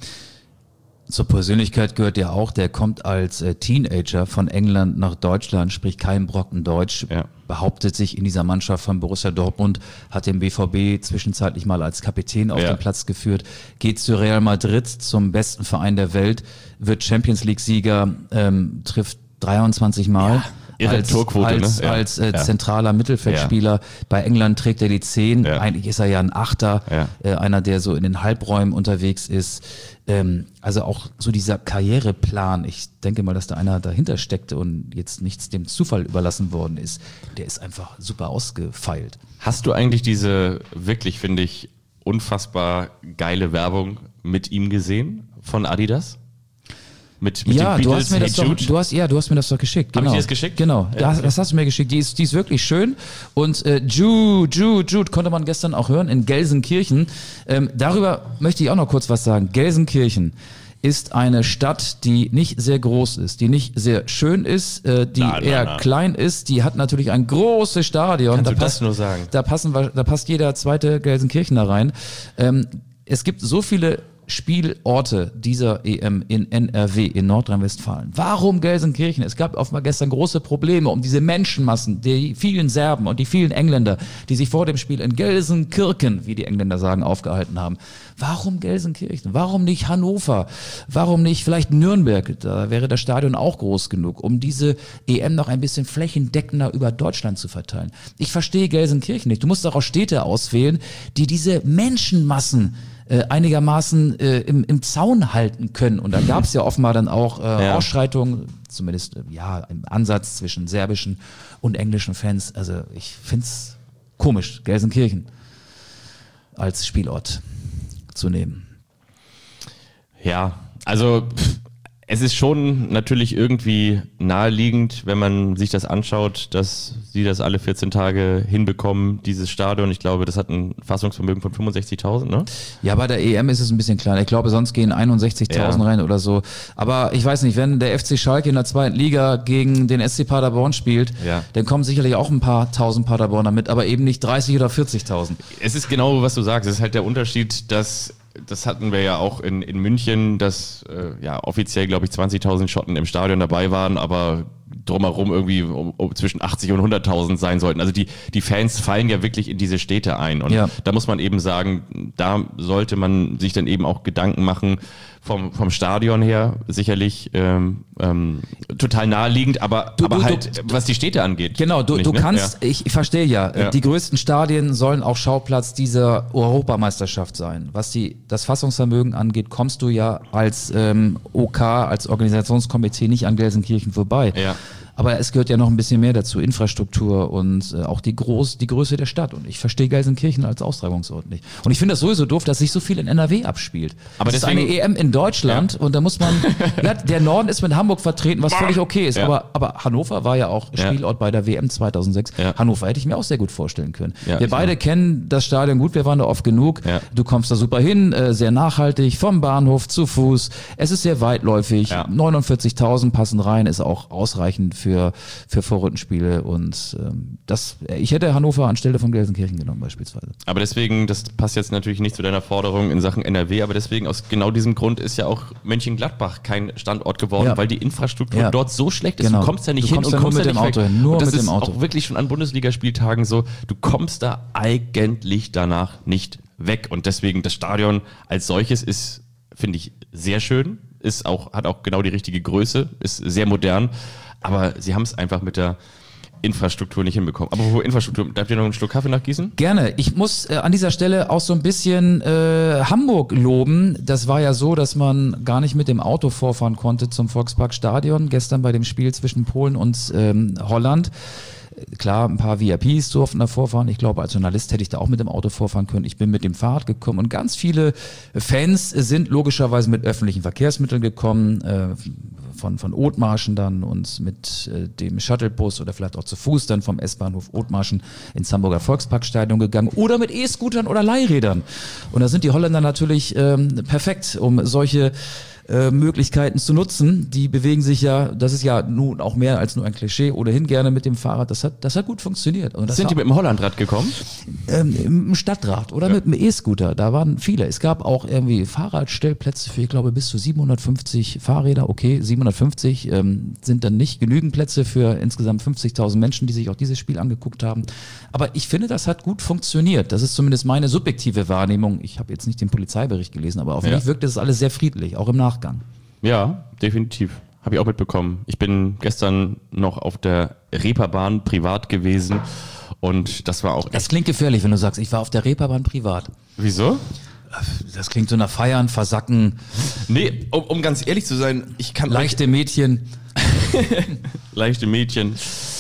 S3: Zur Persönlichkeit gehört ja auch, der kommt als äh, Teenager von England nach Deutschland, spricht keinen Brocken Deutsch,
S2: Ja.
S3: behauptet sich in dieser Mannschaft von Borussia Dortmund, hat den B V B zwischenzeitlich mal als Kapitän auf
S2: Ja.
S3: den Platz geführt, geht zu Real Madrid, zum besten Verein der Welt, wird Champions League-Sieger, ähm, trifft dreiundzwanzig Mal.
S2: Irre
S3: Als,
S2: Torquote,
S3: als,
S2: ne? Ja.
S3: als äh,
S2: Ja.
S3: zentraler Mittelfeldspieler. Bei England trägt er die zehn.
S2: Ja.
S3: Eigentlich ist er ja ein Achter,
S2: Ja.
S3: äh, einer, der so in den Halbräumen unterwegs ist. Ähm, also auch so dieser Karriereplan. Ich denke mal, dass da einer dahinter steckte und jetzt nichts dem Zufall überlassen worden ist. Der ist einfach super ausgefeilt.
S2: Hast du eigentlich diese wirklich, finde ich, unfassbar geile Werbung mit ihm gesehen von Adidas? Mit, mit
S3: Ja,
S2: den
S3: du
S2: Beatles,
S3: hast mir das
S2: Hey
S3: doch,
S2: Jude?
S3: du hast, ja, du hast mir das doch geschickt.
S2: Hab ich
S3: Genau.
S2: dir das geschickt?
S3: Genau,
S2: Ja,
S3: das,
S2: okay.
S3: das hast du mir geschickt. Die ist, die ist wirklich schön. Und äh, Jude, Jude, Jude konnte man gestern auch hören in Gelsenkirchen. Ähm, darüber möchte ich auch noch kurz was sagen. Gelsenkirchen ist eine Stadt, die nicht sehr groß ist, die nicht sehr schön ist, äh, die
S2: Na, na,
S3: eher
S2: na.
S3: klein ist. Die hat natürlich ein großes Stadion.
S2: Kannst
S3: da
S2: du das
S3: passt,
S2: nur sagen?
S3: Da, passen, wir- da passt jeder zweite Gelsenkirchener rein. Ähm, es gibt so viele Spielorte dieser E M in N R W, in Nordrhein-Westfalen. Warum Gelsenkirchen? Es gab offenbar gestern große Probleme um diese Menschenmassen, die vielen Serben und die vielen Engländer, die sich vor dem Spiel in Gelsenkirchen, wie die Engländer sagen, aufgehalten haben. Warum Gelsenkirchen? Warum nicht Hannover? Warum nicht vielleicht Nürnberg? Da wäre das Stadion auch groß genug, um diese E M noch ein bisschen flächendeckender über Deutschland zu verteilen. Ich verstehe Gelsenkirchen nicht. Du musst auch Städte auswählen, die diese Menschenmassen äh, einigermaßen äh, im, im Zaun halten können. Und da gab es ja offenbar dann auch äh,
S2: ja.
S3: Ausschreitungen, zumindest äh, ja im Ansatz zwischen serbischen und englischen Fans. Also ich finde es komisch, Gelsenkirchen als Spielort zu nehmen.
S2: Ja, also pff, es ist schon natürlich irgendwie naheliegend, wenn man sich das anschaut, dass sie das alle vierzehn Tage hinbekommen, dieses Stadion. Ich glaube, das hat ein Fassungsvermögen von fünfundsechzigtausend, ne?
S3: Ja, bei der E M ist es ein bisschen kleiner. Ich glaube, sonst gehen einundsechzigtausend
S2: Ja.
S3: rein oder so. Aber ich weiß nicht, wenn der F C Schalke in der zweiten Liga gegen den S C Paderborn spielt,
S2: Ja.
S3: dann kommen sicherlich auch ein paar tausend Paderborner mit, aber eben nicht dreißig oder vierzigtausend.
S2: Es ist genau, was du sagst. Es ist halt der Unterschied, dass, das hatten wir ja auch in, in München, dass äh, ja offiziell, glaube ich, zwanzigtausend Schotten im Stadion dabei waren, aber drumherum irgendwie um, um zwischen achtzig und hunderttausend sein sollten. Also die, die Fans fallen ja wirklich in diese Städte ein. Und
S3: Ja.
S2: da muss man eben sagen, da sollte man sich dann eben auch Gedanken machen, vom, vom Stadion her sicherlich ähm, ähm, total naheliegend, aber,
S3: Du-
S2: aber
S3: du-
S2: halt,
S3: du-
S2: was die Städte angeht.
S3: Genau, du,
S2: nicht,
S3: du
S2: ne?
S3: kannst,
S2: Ja.
S3: ich, ich verstehe ja,
S2: Ja.
S3: die größten Stadien sollen auch Schauplatz dieser Europameisterschaft sein. Was die, das Fassungsvermögen angeht, kommst du ja als ähm, OK, als Organisationskomitee nicht an Gelsenkirchen vorbei.
S2: Ja.
S3: Aber es gehört ja noch ein bisschen mehr dazu, Infrastruktur und äh, auch die, Groß, die Größe der Stadt. Und ich verstehe Gelsenkirchen als Austragungsort nicht. Und ich finde das sowieso doof, dass sich so viel in N R W abspielt.
S2: Aber
S3: das
S2: deswegen-
S3: ist eine E M in Deutschland und da muss man, ja, der Norden ist mit Hamburg vertreten, was völlig okay ist.
S2: Ja.
S3: Aber, aber Hannover war ja auch
S2: Ja.
S3: Spielort bei der W M zweitausendsechs.
S2: Ja.
S3: Hannover hätte ich mir auch sehr gut vorstellen können.
S2: Ja,
S3: wir
S2: ich
S3: beide
S2: auch.
S3: kennen das Stadion gut, wir waren da oft genug.
S2: Ja.
S3: Du kommst da super hin, äh, sehr nachhaltig, vom Bahnhof zu Fuß. Es ist sehr weitläufig.
S2: Ja.
S3: neunundvierzigtausend passen rein, ist auch ausreichend für, für Vorrundenspiele. Und ähm, das, ich hätte Hannover anstelle von Gelsenkirchen genommen beispielsweise.
S2: Aber deswegen, das passt jetzt natürlich nicht zu deiner Forderung in Sachen N R W, aber deswegen aus genau diesem Grund ist ja auch Mönchengladbach kein Standort geworden,
S3: Ja.
S2: weil die Infrastruktur
S3: Ja.
S2: dort so schlecht ist.
S3: Genau.
S2: Du kommst da nicht
S3: Du
S2: hin
S3: kommst
S2: und
S3: da nur
S2: kommst
S3: mit
S2: da
S3: dem
S2: nicht
S3: Auto
S2: weg.
S3: hin, nur
S2: und das
S3: mit
S2: ist
S3: dem Auto.
S2: auch wirklich schon an Bundesligaspieltagen so, du kommst da eigentlich danach nicht weg. Und deswegen das Stadion als solches ist, finde ich, sehr schön, ist auch, hat auch genau die richtige Größe, ist sehr modern, aber sie haben es einfach mit der Infrastruktur nicht hinbekommen. Aber wo Infrastruktur, darf ihr noch einen Schluck Kaffee nachgießen?
S3: Gerne. Ich muss äh, an dieser Stelle auch so ein bisschen äh, Hamburg loben. Das war ja so, dass man gar nicht mit dem Auto vorfahren konnte zum Volksparkstadion gestern bei dem Spiel zwischen Polen und ähm, Holland. Klar, ein paar V I Ps durften da vorfahren. Ich glaube, als Journalist hätte ich da auch mit dem Auto vorfahren können. Ich bin mit dem Fahrrad gekommen und ganz viele Fans sind logischerweise mit öffentlichen Verkehrsmitteln gekommen, äh, von, von Othmarschen dann und mit äh, dem Shuttlebus oder vielleicht auch zu Fuß dann vom S-Bahnhof Othmarschen ins Hamburger Volksparkstadion gegangen oder mit E-Scootern oder Leihrädern. Und da sind die Holländer natürlich ähm, perfekt, um solche äh, Möglichkeiten zu nutzen. Die bewegen sich ja, das ist ja nun auch mehr als nur ein Klischee, ohnehin gerne mit dem Fahrrad. Das hat, das hat gut funktioniert. Und das
S2: Sind die
S3: war,
S2: mit dem Hollandrad gekommen?
S3: ähm, im Stadtrat oder mit dem E-Scooter. Da waren viele. Es gab auch irgendwie Fahrradstellplätze für, ich glaube, bis zu siebenhundertfünfzig Fahrräder. Okay, siebenhundertfünfzig ähm, sind dann nicht genügend Plätze für insgesamt fünfzigtausend Menschen, die sich auch dieses Spiel angeguckt haben. Aber ich finde, das hat gut funktioniert. Das ist zumindest meine subjektive Wahrnehmung. Ich habe jetzt nicht den Polizeibericht gelesen, aber auf
S2: Ja.
S3: mich wirkte das alles sehr friedlich, auch im Nachgang.
S2: Ja, definitiv. Habe ich auch mitbekommen. Ich bin gestern noch auf der Reeperbahn privat gewesen und das war auch
S3: Das
S2: echt.
S3: klingt gefährlich, wenn du sagst, ich war auf der Reeperbahn privat.
S2: Wieso?
S3: Das klingt so nach Feiern, Versacken,
S2: Nee, um, um ganz ehrlich zu sein, ich kann
S3: leichte Mädchen.
S2: leichte Mädchen,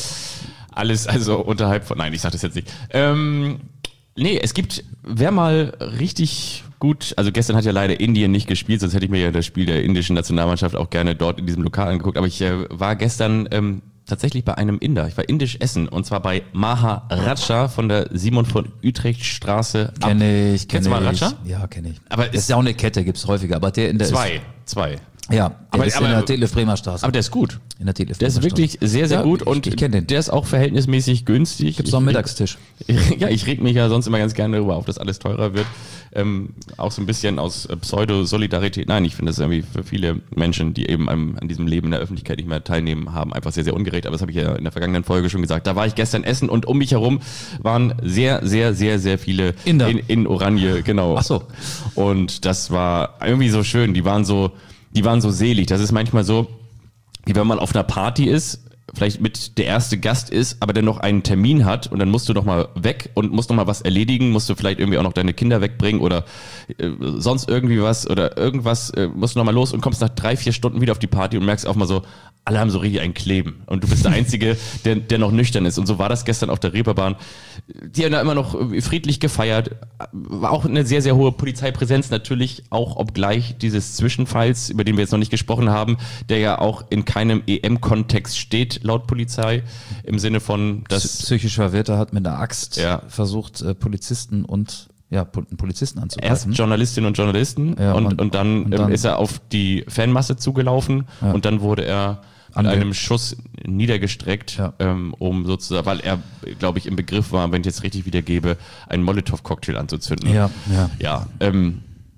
S2: alles also unterhalb von, nein, ich sag das jetzt nicht. Ähm, nee, es gibt, wer mal richtig gut, also gestern hat ja leider Indien nicht gespielt, sonst hätte ich mir ja das Spiel der indischen Nationalmannschaft auch gerne dort in diesem Lokal angeguckt, aber ich äh, war gestern ähm, tatsächlich bei einem Inder, ich war indisch essen und zwar bei Maharaja von der Simon von Utrecht Straße ab.
S3: Kenne ich,
S2: Kennst
S3: kenne
S2: du
S3: ich.
S2: Maharaja?
S3: Ja, kenne ich.
S2: Aber
S3: das
S2: ist-
S3: ist ja auch eine Kette, gibt's häufiger, aber der in der
S2: Zwei,
S3: ist,
S2: zwei.
S3: ja, der
S2: Aber-
S3: ist
S2: aber-
S3: in der Detlef Bremer Straße.
S2: Aber der ist gut.
S3: in der Detlef
S2: Der ist
S3: Bremer
S2: wirklich
S3: Straße.
S2: sehr, sehr
S3: Ja,
S2: gut
S3: ich-
S2: und
S3: ich kenne den.
S2: der ist auch verhältnismäßig günstig.
S3: Gibt's noch einen Mittagstisch.
S2: Ja, ich reg mich ja sonst immer ganz gerne darüber auf, dass alles teurer wird. ähm, auch so ein bisschen aus äh, Pseudo-Solidarität. Nein, ich finde das irgendwie für viele Menschen, die eben an, an diesem Leben in der Öffentlichkeit nicht mehr teilnehmen, haben, einfach sehr, sehr ungerecht. Aber das habe ich ja in der vergangenen Folge schon gesagt. Da war ich gestern essen und um mich herum waren sehr, sehr, sehr, sehr viele
S3: Inder.
S2: in, in Oranje, genau.
S3: Ach so.
S2: Und das war irgendwie so schön. Die waren so, die waren so selig. Das ist manchmal so, wie wenn man auf einer Party ist, vielleicht mit der erste Gast ist, aber der noch einen Termin hat und dann musst du noch mal weg und musst noch mal was erledigen, musst du vielleicht irgendwie auch noch deine Kinder wegbringen oder äh, sonst irgendwie was oder irgendwas, äh, musst du noch mal los und kommst nach drei, vier Stunden wieder auf die Party und merkst auch mal so, alle haben so richtig ein Kleben und du bist der Einzige, der, der noch nüchtern ist. Und so war das gestern auf der Reeperbahn. Die haben da immer noch friedlich gefeiert. War auch eine sehr, sehr hohe Polizeipräsenz natürlich, auch obgleich dieses Zwischenfalls, über den wir jetzt noch nicht gesprochen haben, der ja auch in keinem E M-Kontext steht, laut Polizei, im Sinne von, dass...
S3: Psychisch Verwirrter hat mit einer Axt
S2: Ja.
S3: versucht, äh, Polizisten und ja, Pol- Polizisten anzugreifen.
S2: Erst Journalistinnen und Journalisten
S3: Ja,
S2: und,
S3: und-
S2: und, dann,
S3: und dann-
S2: ähm, ist er auf die Fanmasse zugelaufen
S3: Ja.
S2: und dann wurde er an
S3: Ange-
S2: einem Schuss niedergestreckt,
S3: Ja.
S2: ähm, um sozusagen, weil er, glaube ich, im Begriff war, wenn ich jetzt richtig wiedergebe, einen Molotow-Cocktail anzuzünden.
S3: Ja, ja.
S2: Ja, ähm,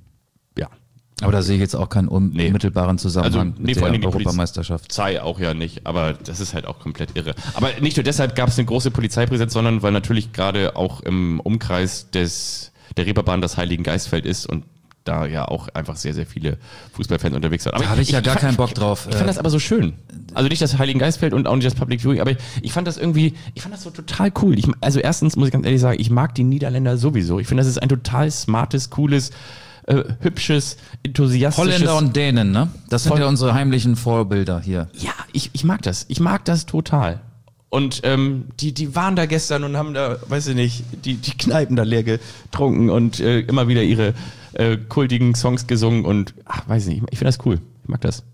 S2: ja.
S3: Aber da sehe ich jetzt auch keinen
S2: Nee.
S3: unmittelbaren Zusammenhang
S2: Also, nee,
S3: mit
S2: vor
S3: der
S2: allen Dingen die
S3: Europameisterschaft.
S2: Polizei auch ja nicht, aber das ist halt auch komplett irre. Aber nicht nur deshalb gab es eine große Polizeipräsenz, sondern weil natürlich gerade auch im Umkreis des der Reeperbahn das Heiligengeistfeld ist und da ja auch einfach sehr, sehr viele Fußballfans unterwegs waren. Aber
S3: Da habe ich ja gar keinen Bock drauf.
S2: Ich fand das aber so schön. Also nicht das Heiligengeistfeld und auch nicht das Public Viewing, aber ich fand das irgendwie, ich fand das so total cool. Ich, also erstens muss ich ganz ehrlich sagen, ich mag die Niederländer sowieso. Ich finde, das ist ein total smartes, cooles, äh, hübsches, enthusiastisches...
S3: Holländer und Dänen, ne? Das sind
S2: Voll-
S3: ja unsere heimlichen Vorbilder hier.
S2: Ja, ich, ich mag das. Ich mag das total. Und ähm, die, die waren da gestern und haben da, weiß ich nicht, die, die Kneipen da leer getrunken und äh, immer wieder ihre äh, kultigen Songs gesungen und, ach, weiß ich nicht, ich finde das cool. Ich mag das.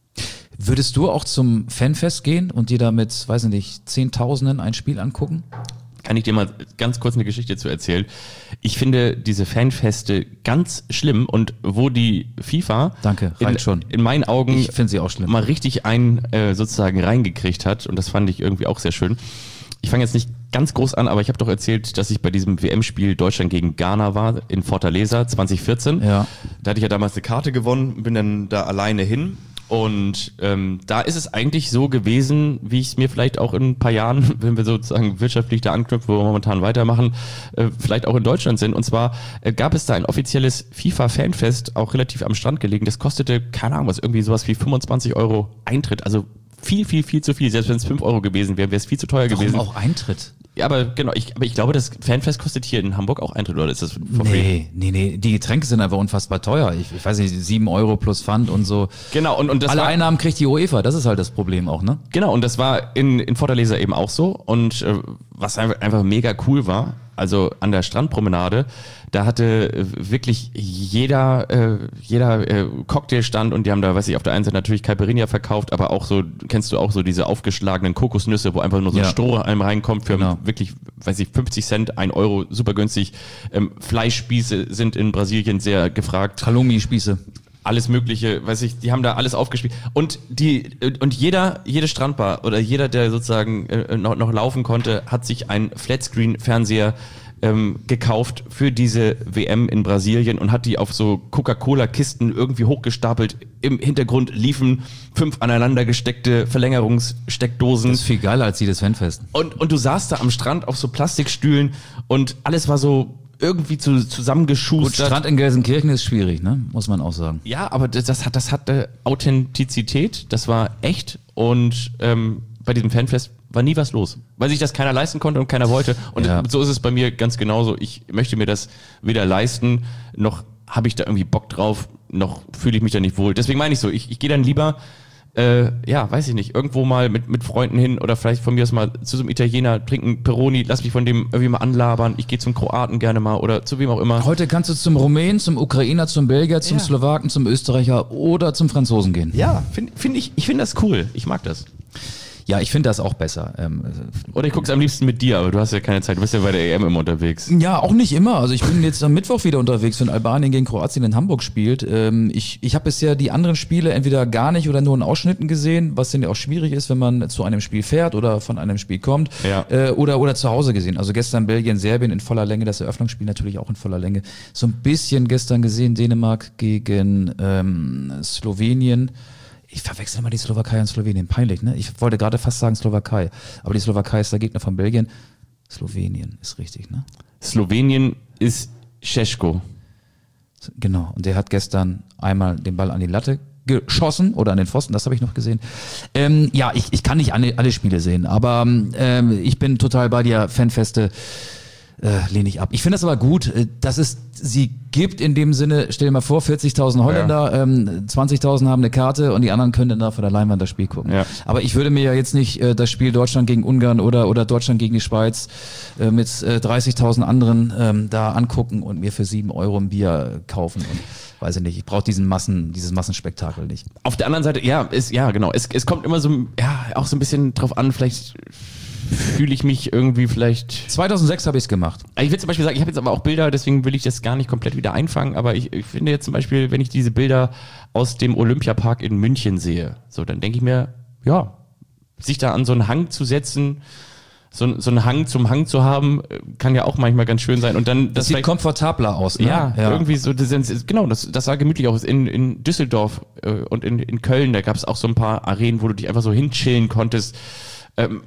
S3: Würdest du auch zum Fanfest gehen und dir da mit, weiß ich nicht, Zehntausenden ein Spiel angucken?
S2: Kann ich dir mal ganz kurz eine Geschichte zu erzählen. Ich finde diese Fanfeste ganz schlimm und wo die FIFA
S3: Danke, reicht
S2: in,
S3: schon.
S2: in meinen Augen
S3: Ich finde sie auch schlimm.
S2: mal richtig ein äh, sozusagen reingekriegt hat und das fand ich irgendwie auch sehr schön. Ich fange jetzt nicht ganz groß an, aber ich habe doch erzählt, dass ich bei diesem W M-Spiel Deutschland gegen Ghana war in Fortaleza zwanzig vierzehn.
S3: Ja.
S2: Da hatte ich ja damals eine Karte gewonnen, bin dann da alleine hin. Und ähm, da ist es eigentlich so gewesen, wie ich es mir vielleicht auch in ein paar Jahren, wenn wir sozusagen wirtschaftlich da anknüpfen, wo wir momentan weitermachen, äh, vielleicht auch in Deutschland sind. Und zwar äh, gab es da ein offizielles FIFA-Fanfest, auch relativ am Strand gelegen. Das kostete, keine Ahnung was, irgendwie sowas wie fünfundzwanzig Euro Eintritt. Also viel, viel, viel zu viel. Selbst wenn es fünf Euro gewesen wäre, wäre es viel zu teuer
S3: Warum
S2: gewesen.
S3: auch Eintritt?
S2: Ja, aber genau, ich, aber ich glaube, das Fanfest kostet hier in Hamburg auch Eintritt, oder ist das for free?
S3: Nee, nee, nee. Die Getränke sind einfach unfassbar teuer. Ich, ich weiß nicht, sieben Euro plus Pfand und so.
S2: Genau, und, und das
S3: Alle
S2: war,
S3: Einnahmen kriegt die UEFA, das ist halt das Problem auch, ne?
S2: Genau, und das war in, in Fortaleza eben auch so. Und äh, was einfach, einfach mega cool war, also an der Strandpromenade, da hatte äh, wirklich jeder, äh, jeder äh, Cocktailstand und die haben da, weiß ich, auf der einen Seite natürlich Caipirinha verkauft, aber auch so, kennst du auch so diese aufgeschlagenen Kokosnüsse, wo einfach nur so ein
S3: Ja.
S2: Strohhalm reinkommt für
S3: Genau.
S2: wirklich, weiß ich, fünfzig Cent, ein Euro, super günstig. Ähm, Fleischspieße sind in Brasilien sehr gefragt.
S3: Halloumi-Spieße.
S2: Alles Mögliche, weiß ich, die haben da alles aufgespielt. Und die, und jeder, jede Strandbar oder jeder, der sozusagen äh, noch, noch laufen konnte, hat sich einen Flatscreen-Fernseher ähm, gekauft für diese W M in Brasilien und hat die auf so Coca-Cola-Kisten irgendwie hochgestapelt. Im Hintergrund liefen fünf aneinander gesteckte Verlängerungssteckdosen.
S3: Das ist viel geiler als jedes Fanfest.
S2: Und, und du saßt da am Strand auf so Plastikstühlen und alles war so irgendwie zu,
S3: Gut,
S2: zusammengeschustert.
S3: Strand in Gelsenkirchen ist schwierig, ne? Muss man auch sagen.
S2: Ja, aber das, das hat, das hatte Authentizität, das war echt und ähm, bei diesem Fanfest war nie was los, weil sich das keiner leisten konnte und keiner wollte. Und
S3: Ja.
S2: so ist es bei mir ganz genauso. Ich möchte mir das weder leisten, noch habe ich da irgendwie Bock drauf, noch fühle ich mich da nicht wohl. Deswegen meine ich so, ich, ich gehe dann lieber, äh, ja, weiß ich nicht, irgendwo mal mit, mit Freunden hin oder vielleicht von mir aus mal zu so einem Italiener trinken Peroni, lass mich von dem irgendwie mal anlabern. Ich gehe zum Kroaten gerne mal oder zu wem auch immer.
S3: Heute kannst du zum Rumänen, zum Ukrainer, zum Belgier, zum
S2: Ja.
S3: Slowaken, zum Österreicher oder zum Franzosen gehen.
S2: Ja, finde find ich, ich finde das cool. Ich mag das.
S3: Ja, ich finde das auch besser. Ähm,
S2: Oder ich gucke es am liebsten mit dir, aber du hast ja keine Zeit, du bist ja bei der E M immer unterwegs.
S3: Ja, auch nicht immer. Also ich bin jetzt am Mittwoch wieder unterwegs, wenn Albanien gegen Kroatien in Hamburg spielt. Ähm, ich ich habe bisher die anderen Spiele entweder gar nicht oder nur in Ausschnitten gesehen, was dann ja auch schwierig ist, wenn man zu einem Spiel fährt oder von einem Spiel kommt.
S2: Ja.
S3: Äh, oder, oder zu Hause gesehen. Also gestern Belgien, Serbien in voller Länge, das Eröffnungsspiel natürlich auch in voller Länge. So ein bisschen gestern gesehen, Dänemark gegen ähm, Slowenien. Ich verwechsel immer die Slowakei und Slowenien. Peinlich, ne? Ich wollte gerade fast sagen Slowakei. Aber die Slowakei ist der Gegner von Belgien. Slowenien ist richtig, ne?
S2: Slowenien ist Šeško.
S3: Genau. Und der hat gestern einmal den Ball an die Latte geschossen oder an den Pfosten, das habe ich noch gesehen. Ähm, ja, ich, ich kann nicht alle, alle Spiele sehen, aber ähm, ich bin total bei dir, Fanfeste äh, lehne ich ab. Ich finde das aber gut, dass es sie gibt in dem Sinne, stell dir mal vor, vierzigtausend Holländer, ja. ähm, zwanzigtausend haben eine Karte und die anderen können dann da vor der Leinwand das Spiel gucken.
S2: Ja.
S3: Aber ich würde mir ja jetzt nicht äh, das Spiel Deutschland gegen Ungarn oder, oder Deutschland gegen die Schweiz äh, mit äh, dreißigtausend anderen ähm, da angucken und mir für sieben Euro ein Bier kaufen und weiß ich nicht, ich brauche diesen Massen, dieses Massenspektakel nicht.
S2: Auf der anderen Seite, ja, ist, ja, genau, es, es kommt immer so, ja, auch so ein bisschen drauf an, vielleicht fühle ich mich irgendwie vielleicht...
S3: zweitausendsechs habe ich es gemacht.
S2: Ich will zum Beispiel sagen, ich habe jetzt aber auch Bilder, deswegen will ich das gar nicht komplett wieder einfangen, aber ich, ich finde jetzt zum Beispiel, wenn ich diese Bilder aus dem Olympiapark in München sehe, so, dann denke ich mir, ja, sich da an so einen Hang zu setzen, so, so einen Hang zum Hang zu haben, kann ja auch manchmal ganz schön sein. Und dann,
S3: das, das sieht komfortabler aus, ne?
S2: Ja, ja. irgendwie so, das, genau, das, das sah gemütlich aus. In, in Düsseldorf äh, und in, in Köln, da gab es auch so ein paar Arenen, wo du dich einfach so hinchillen konntest. Ähm,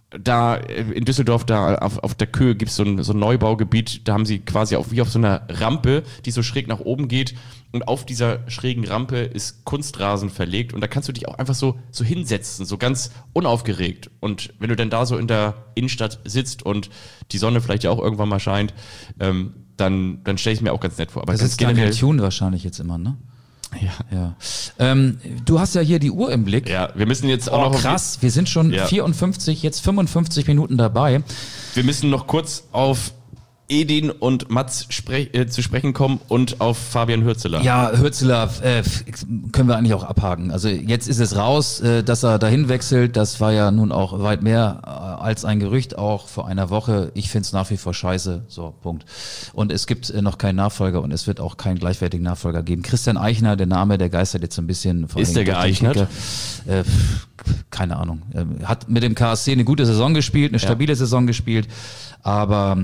S2: Da in Düsseldorf, da auf, auf der Köhe gibt es so ein, so ein Neubaugebiet, da haben sie quasi auch wie auf so einer Rampe, die so schräg nach oben geht und auf dieser schrägen Rampe ist Kunstrasen verlegt und da kannst du dich auch einfach so, so hinsetzen, so ganz unaufgeregt. Und wenn du dann da so in der Innenstadt sitzt und die Sonne vielleicht ja auch irgendwann mal scheint, ähm, dann, dann stelle ich es mir auch ganz nett vor. Aber
S3: das
S2: ganz
S3: ist Daniel Thune wahrscheinlich jetzt immer, ne?
S2: Ja.
S3: ja. Ähm, du hast ja hier die Uhr im Blick.
S2: Ja, wir müssen jetzt auch
S3: oh,
S2: noch...
S3: krass, wir sind schon ja. vierundfünfzig, jetzt fünfundfünfzig Minuten dabei.
S2: Wir müssen noch kurz auf Edin und Mats spre- äh, zu sprechen kommen und auf Fabian Hürzeler.
S3: Ja, Hürzeler äh, können wir eigentlich auch abhaken. Also jetzt ist es raus, äh, dass er dahin wechselt. Das war ja nun auch weit mehr äh, als ein Gerücht, auch vor einer Woche. Ich finde es nach wie vor scheiße. So, Punkt. Und es gibt äh, noch keinen Nachfolger und es wird auch keinen gleichwertigen Nachfolger geben. Christian Eichner, der Name, der geistert jetzt so ein bisschen.
S2: Ist der geeignet?
S3: Äh, keine Ahnung. Äh, hat mit dem K S C eine gute Saison gespielt, eine stabile ja. Saison gespielt, aber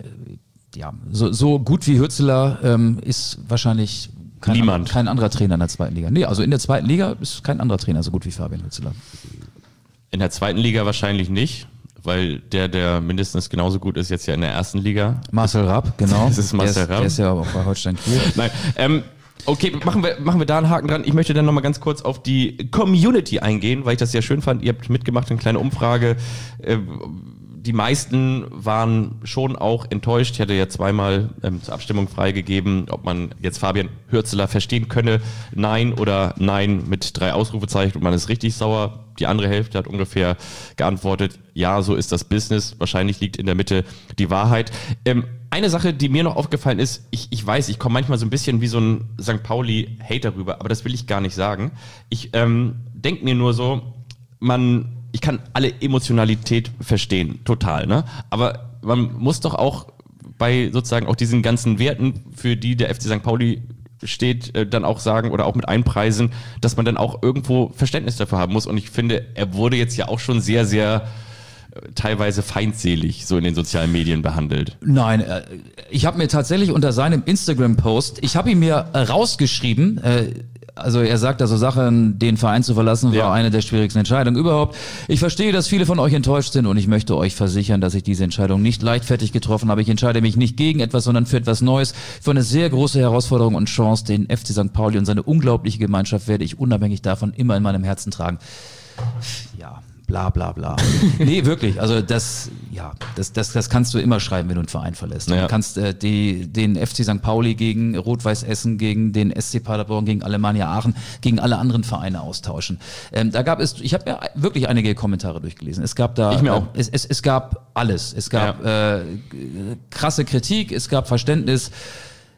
S3: ja, so, so gut wie Hürzeler ähm, ist wahrscheinlich kein,
S2: Niemand.
S3: kein anderer Trainer in der zweiten Liga. Nee, also in der zweiten Liga ist kein anderer Trainer so gut wie Fabian Hürzeler.
S2: In der zweiten Liga wahrscheinlich nicht, weil der, der mindestens genauso gut ist, jetzt ja in der ersten Liga.
S3: Marcel Rapp, genau.
S2: Das ist Marcel
S3: der ist,
S2: Rapp.
S3: Der ist ja auch bei Holstein Kiel.
S2: Nein, ähm, okay, machen wir, machen wir da einen Haken dran. Ich möchte dann nochmal ganz kurz auf die Community eingehen, weil ich das sehr schön fand. Ihr habt mitgemacht, eine kleine Umfrage. Äh, Die meisten waren schon auch enttäuscht. Ich hatte ja zweimal ähm, zur Abstimmung freigegeben, ob man jetzt Fabian Hürzeler verstehen könne. Nein oder Nein mit drei Ausrufezeichen und man ist richtig sauer. Die andere Hälfte hat ungefähr geantwortet, ja, so ist das Business. Wahrscheinlich liegt in der Mitte die Wahrheit. Ähm, eine Sache, die mir noch aufgefallen ist, ich, ich weiß, ich komme manchmal so ein bisschen wie so ein Sankt Pauli-Hater rüber, aber das will ich gar nicht sagen. Ich ähm, denke mir nur so, man... Ich kann alle Emotionalität verstehen, total, ne? Aber man muss doch auch bei sozusagen auch diesen ganzen Werten, für die der F C Sankt Pauli steht, äh, dann auch sagen oder auch mit einpreisen, dass man dann auch irgendwo Verständnis dafür haben muss. Und ich finde, er wurde jetzt ja auch schon sehr, sehr äh, teilweise feindselig so in den sozialen Medien behandelt.
S3: Nein, äh, ich habe mir tatsächlich unter seinem Instagram-Post, ich habe ihn mir äh, rausgeschrieben, äh, also er sagt da so Sachen, den Verein zu verlassen, war ja. eine der schwierigsten Entscheidungen überhaupt. Ich verstehe, dass viele von euch enttäuscht sind und ich möchte euch versichern, dass ich diese Entscheidung nicht leichtfertig getroffen habe. Ich entscheide mich nicht gegen etwas, sondern für etwas Neues. Für eine sehr große Herausforderung und Chance, den F C Sankt Pauli und seine unglaubliche Gemeinschaft werde ich unabhängig davon immer in meinem Herzen tragen. Ja, bla bla bla. Nee, wirklich, also das, ja, das, das, das kannst du immer schreiben, wenn du einen Verein verlässt. Ja. Du kannst äh, die, den F C Sankt Pauli gegen Rot-Weiß Essen, gegen den S C Paderborn, gegen Alemannia Aachen, gegen alle anderen Vereine austauschen. Ähm, da gab es, ich habe ja wirklich einige Kommentare durchgelesen. Es gab da,
S2: ich mir auch.
S3: Äh, es, es, es gab alles. Es gab ja. äh, krasse Kritik, es gab Verständnis.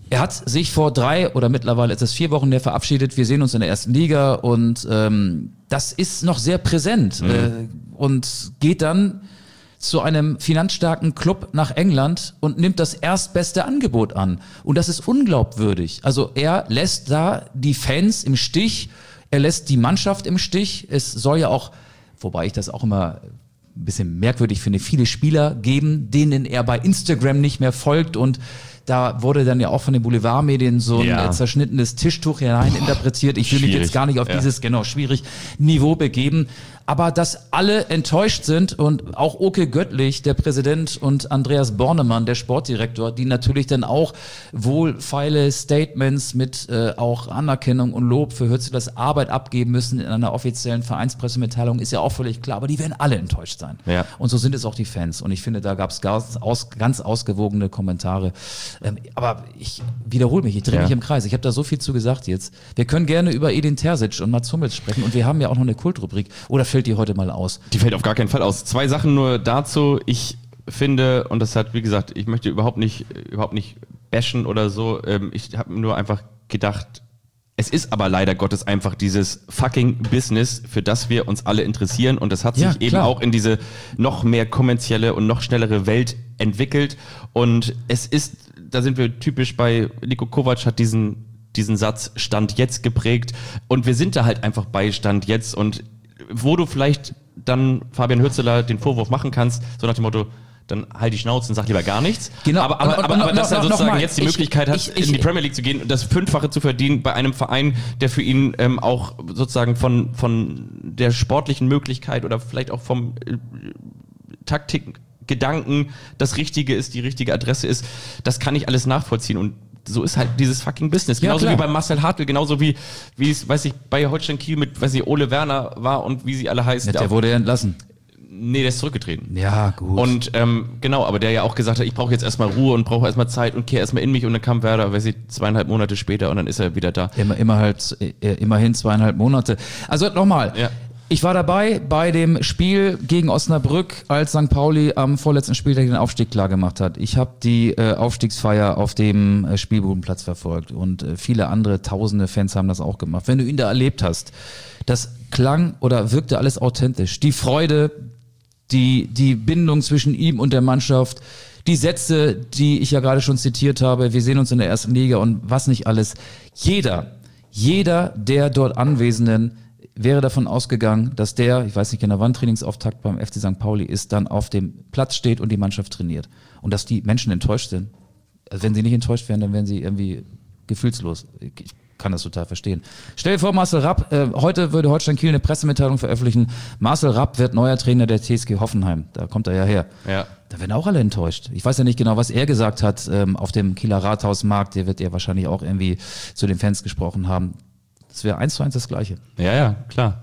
S3: Er hat sich vor drei oder mittlerweile ist es vier Wochen der verabschiedet. Wir sehen uns in der ersten Liga und ähm, das ist noch sehr präsent mhm. äh, und geht dann zu einem finanzstarken Club nach England und nimmt das erstbeste Angebot an. Und das ist unglaubwürdig. Also er lässt da die Fans im Stich, er lässt die Mannschaft im Stich. Es soll ja auch, wobei ich das auch immer ein bisschen merkwürdig finde, viele Spieler geben, denen er bei Instagram nicht mehr folgt und da wurde dann ja auch von den Boulevardmedien so ein ja. zerschnittenes Tischtuch hineininterpretiert. Ich will mich jetzt gar nicht auf ja. dieses, genau, schwierig Niveau begeben. Aber dass alle enttäuscht sind und auch Oke Göttlich, der Präsident, und Andreas Bornemann, der Sportdirektor, die natürlich dann auch wohlfeile Statements mit äh, auch Anerkennung und Lob für Hürzelers Arbeit abgeben müssen in einer offiziellen Vereinspressemitteilung, ist ja auch völlig klar. Aber die werden alle enttäuscht sein. Ja. Und so sind es auch die Fans. Und ich finde, da gab es ganz, aus, ganz ausgewogene Kommentare. Ähm, aber ich wiederhole mich, ich drehe ja. mich im Kreis. Ich habe da so viel zu gesagt jetzt. Wir können gerne über Edin Terzic und Mats Hummels sprechen. Und wir haben ja auch noch eine Kultrubrik. Oder fällt die heute mal aus?
S2: Die fällt auf gar keinen Fall aus. Zwei Sachen nur dazu. Ich finde, und das hat, wie gesagt, ich möchte überhaupt nicht, überhaupt nicht bashen oder so. Ich habe nur einfach gedacht, es ist aber leider Gottes einfach dieses fucking Business, für das wir uns alle interessieren. Und das hat sich ja, eben auch in diese noch mehr kommerzielle und noch schnellere Welt entwickelt. Und es ist, da sind wir typisch bei Niko Kovac, hat diesen, diesen Satz Stand jetzt geprägt. Und wir sind da halt einfach bei Stand jetzt. Und wo du vielleicht dann Fabian Hürzeler den Vorwurf machen kannst, so nach dem Motto, dann halt die Schnauze und sag lieber gar nichts.
S3: Genau,
S2: aber, aber,
S3: aber,
S2: aber,
S3: aber
S2: aber dass er sozusagen
S3: mal,
S2: jetzt die
S3: ich,
S2: Möglichkeit hat,
S3: ich, ich,
S2: in die Premier League zu gehen und das Fünffache zu verdienen bei einem Verein, der für ihn ähm, auch sozusagen von, von der sportlichen Möglichkeit oder vielleicht auch vom äh, Taktikgedanken das Richtige ist, die richtige Adresse ist, das kann ich alles nachvollziehen und so ist halt dieses fucking Business. Genauso ja, wie bei Marcel Hartl, genauso wie, wie es, weiß ich, bei Holstein Kiel mit, weiß ich, Ole Werner war und wie sie alle heißen.
S3: Ja, der wurde ja entlassen.
S2: Nee, der ist zurückgetreten.
S3: Ja, gut.
S2: Und ähm, genau, aber der ja auch gesagt hat, ich brauche jetzt erstmal Ruhe und brauche erstmal Zeit und kehre erstmal in mich und dann kam Werder, weiß ich, zweieinhalb Monate später und dann ist er wieder da.
S3: Immer, immer halt, immerhin zweieinhalb Monate. Also nochmal. Ja. Ich war dabei bei dem Spiel gegen Osnabrück, als Sankt Pauli am vorletzten Spieltag den Aufstieg klar gemacht hat. Ich habe die äh, Aufstiegsfeier auf dem äh, Spielbodenplatz verfolgt und äh, viele andere tausende Fans haben das auch gemacht. Wenn du ihn da erlebt hast, das klang oder wirkte alles authentisch. Die Freude, die, die Bindung zwischen ihm und der Mannschaft, die Sätze, die ich ja gerade schon zitiert habe, wir sehen uns in der ersten Liga und was nicht alles. Jeder, jeder der dort Anwesenden wäre davon ausgegangen, dass der, ich weiß nicht genau wann Trainingsauftakt beim F C Sankt Pauli ist, dann auf dem Platz steht und die Mannschaft trainiert. Und dass die Menschen enttäuscht sind. Also wenn sie nicht enttäuscht wären, dann wären sie irgendwie gefühlslos. Ich kann das total verstehen. Stell dir vor, Marcel Rapp, äh, heute würde Holstein Kiel eine Pressemitteilung veröffentlichen. Marcel Rapp wird neuer Trainer der T S G Hoffenheim. Da kommt er ja her. Ja. Da werden auch alle enttäuscht. Ich weiß ja nicht genau, was er gesagt hat ähm, auf dem Kieler Rathausmarkt. Der wird ja wahrscheinlich auch irgendwie zu den Fans gesprochen haben. Das wäre eins zu eins das Gleiche.
S2: Ja, ja, klar.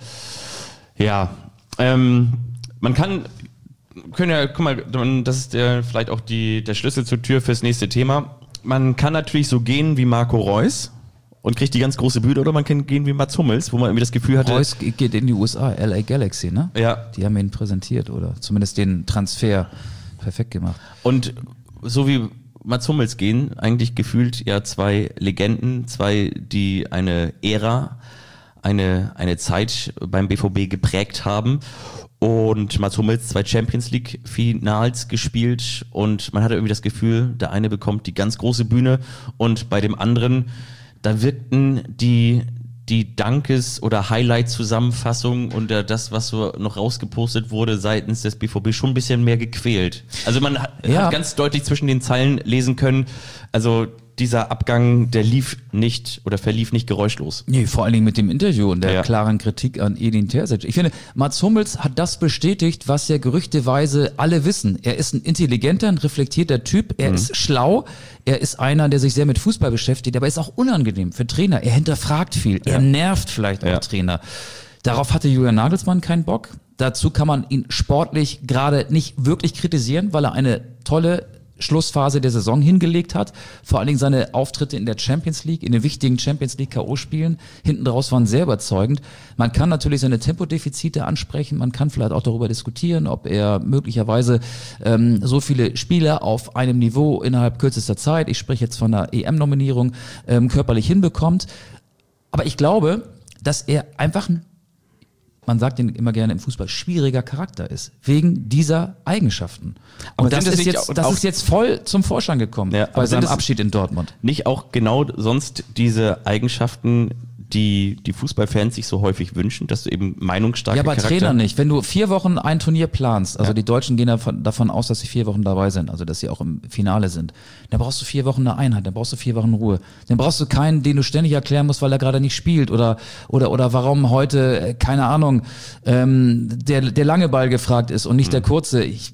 S2: Ja, ähm, man kann, können ja, guck mal, das ist der, vielleicht auch die, der Schlüssel zur Tür fürs nächste Thema. Man kann natürlich so gehen wie Marco Reus und kriegt die ganz große Bühne oder man kann gehen wie Mats Hummels, wo man irgendwie das Gefühl hatte...
S3: Reus geht in die U S A, L A Galaxy, ne?
S2: Ja.
S3: Die haben ihn präsentiert oder zumindest den Transfer perfekt gemacht.
S2: Und so wie Mats Hummels gehen, eigentlich gefühlt ja zwei Legenden, zwei, die eine Ära, eine, eine Zeit beim B V B geprägt haben. Und Mats Hummels zwei Champions League Finals gespielt und man hatte irgendwie das Gefühl, der eine bekommt die ganz große Bühne und bei dem anderen, da wirkten die die Dankes- oder Highlight-Zusammenfassung und äh, das, was so noch rausgepostet wurde seitens des B V B, schon ein bisschen mehr gequält. Also man hat, ja. hat ganz deutlich zwischen den Zeilen lesen können, also dieser Abgang, der lief nicht oder verlief nicht geräuschlos.
S3: Nee, vor allen Dingen mit dem Interview und der ja. klaren Kritik an Edin Terzic. Ich finde, Mats Hummels hat das bestätigt, was ja gerüchteweise alle wissen. Er ist ein intelligenter, ein reflektierter Typ, er mhm. ist schlau, er ist einer, der sich sehr mit Fußball beschäftigt, aber er ist auch unangenehm für Trainer. Er hinterfragt viel, ja. er nervt vielleicht auch ja. Trainer. Darauf hatte Julian Nagelsmann keinen Bock. Dazu kann man ihn sportlich gerade nicht wirklich kritisieren, weil er eine tolle Schlussphase der Saison hingelegt hat. Vor allen Dingen seine Auftritte in der Champions League, in den wichtigen Champions League K O-Spielen. Hinten draus waren sehr überzeugend. Man kann natürlich seine Tempodefizite ansprechen. Man kann vielleicht auch darüber diskutieren, ob er möglicherweise ähm, so viele Spieler auf einem Niveau innerhalb kürzester Zeit, ich spreche jetzt von einer E M-Nominierung, ähm, körperlich hinbekommt. Aber ich glaube, dass er einfach ein, man sagt ihn immer gerne im Fußball, schwieriger Charakter ist, wegen dieser Eigenschaften.
S2: Aber
S3: Und das,
S2: sind es
S3: ist
S2: nicht
S3: jetzt,
S2: auch-
S3: das
S2: auch-
S3: ist jetzt voll zum Vorschein gekommen
S2: Ja,
S3: bei
S2: aber sind
S3: seinem
S2: es-
S3: Abschied in Dortmund.
S2: Nicht auch genau sonst diese Eigenschaften, die die Fußballfans sich so häufig wünschen, dass du eben meinungsstarke
S3: Ja, aber
S2: Charakter...
S3: Trainer nicht. Wenn du vier Wochen ein Turnier planst, also
S2: Ja.
S3: die Deutschen gehen davon, davon aus, dass sie vier Wochen dabei sind, also dass sie auch im Finale sind, dann brauchst du vier Wochen eine Einheit, dann brauchst du vier Wochen Ruhe. Dann brauchst du keinen, den du ständig erklären musst, weil er gerade nicht spielt oder oder oder warum heute, äh, keine Ahnung, ähm, der, der lange Ball gefragt ist und nicht
S2: Mhm.
S3: der kurze. Ich,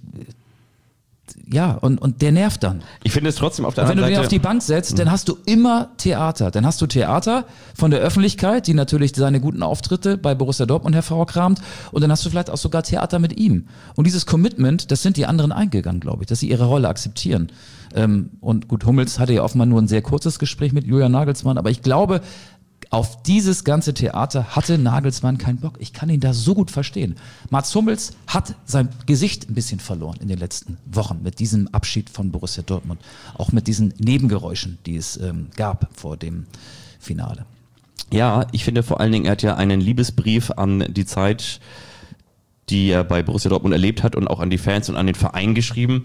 S3: ja, und, und der nervt dann.
S2: Ich finde es trotzdem auf der
S3: Und wenn du
S2: anderen
S3: den
S2: Seite...
S3: auf die Bank setzt, dann hast du immer Theater. Dann hast du Theater von der Öffentlichkeit, die natürlich seine guten Auftritte bei Borussia Dortmund hervorkramt. Und dann hast du vielleicht auch sogar Theater mit ihm. Und dieses Commitment, das sind die anderen eingegangen, glaube ich, dass sie ihre Rolle akzeptieren. Ähm, und gut, Hummels hatte ja offenbar nur ein sehr kurzes Gespräch mit Julian Nagelsmann. Aber ich glaube, auf dieses ganze Theater hatte Nagelsmann keinen Bock. Ich kann ihn da so gut verstehen. Mats Hummels hat sein Gesicht ein bisschen verloren in den letzten Wochen mit diesem Abschied von Borussia Dortmund. Auch mit diesen Nebengeräuschen, die es ähm, gab vor dem Finale.
S2: Ja, ich finde vor allen Dingen, er hat ja einen Liebesbrief an die Zeit, die er bei Borussia Dortmund erlebt hat und auch an die Fans und an den Verein geschrieben.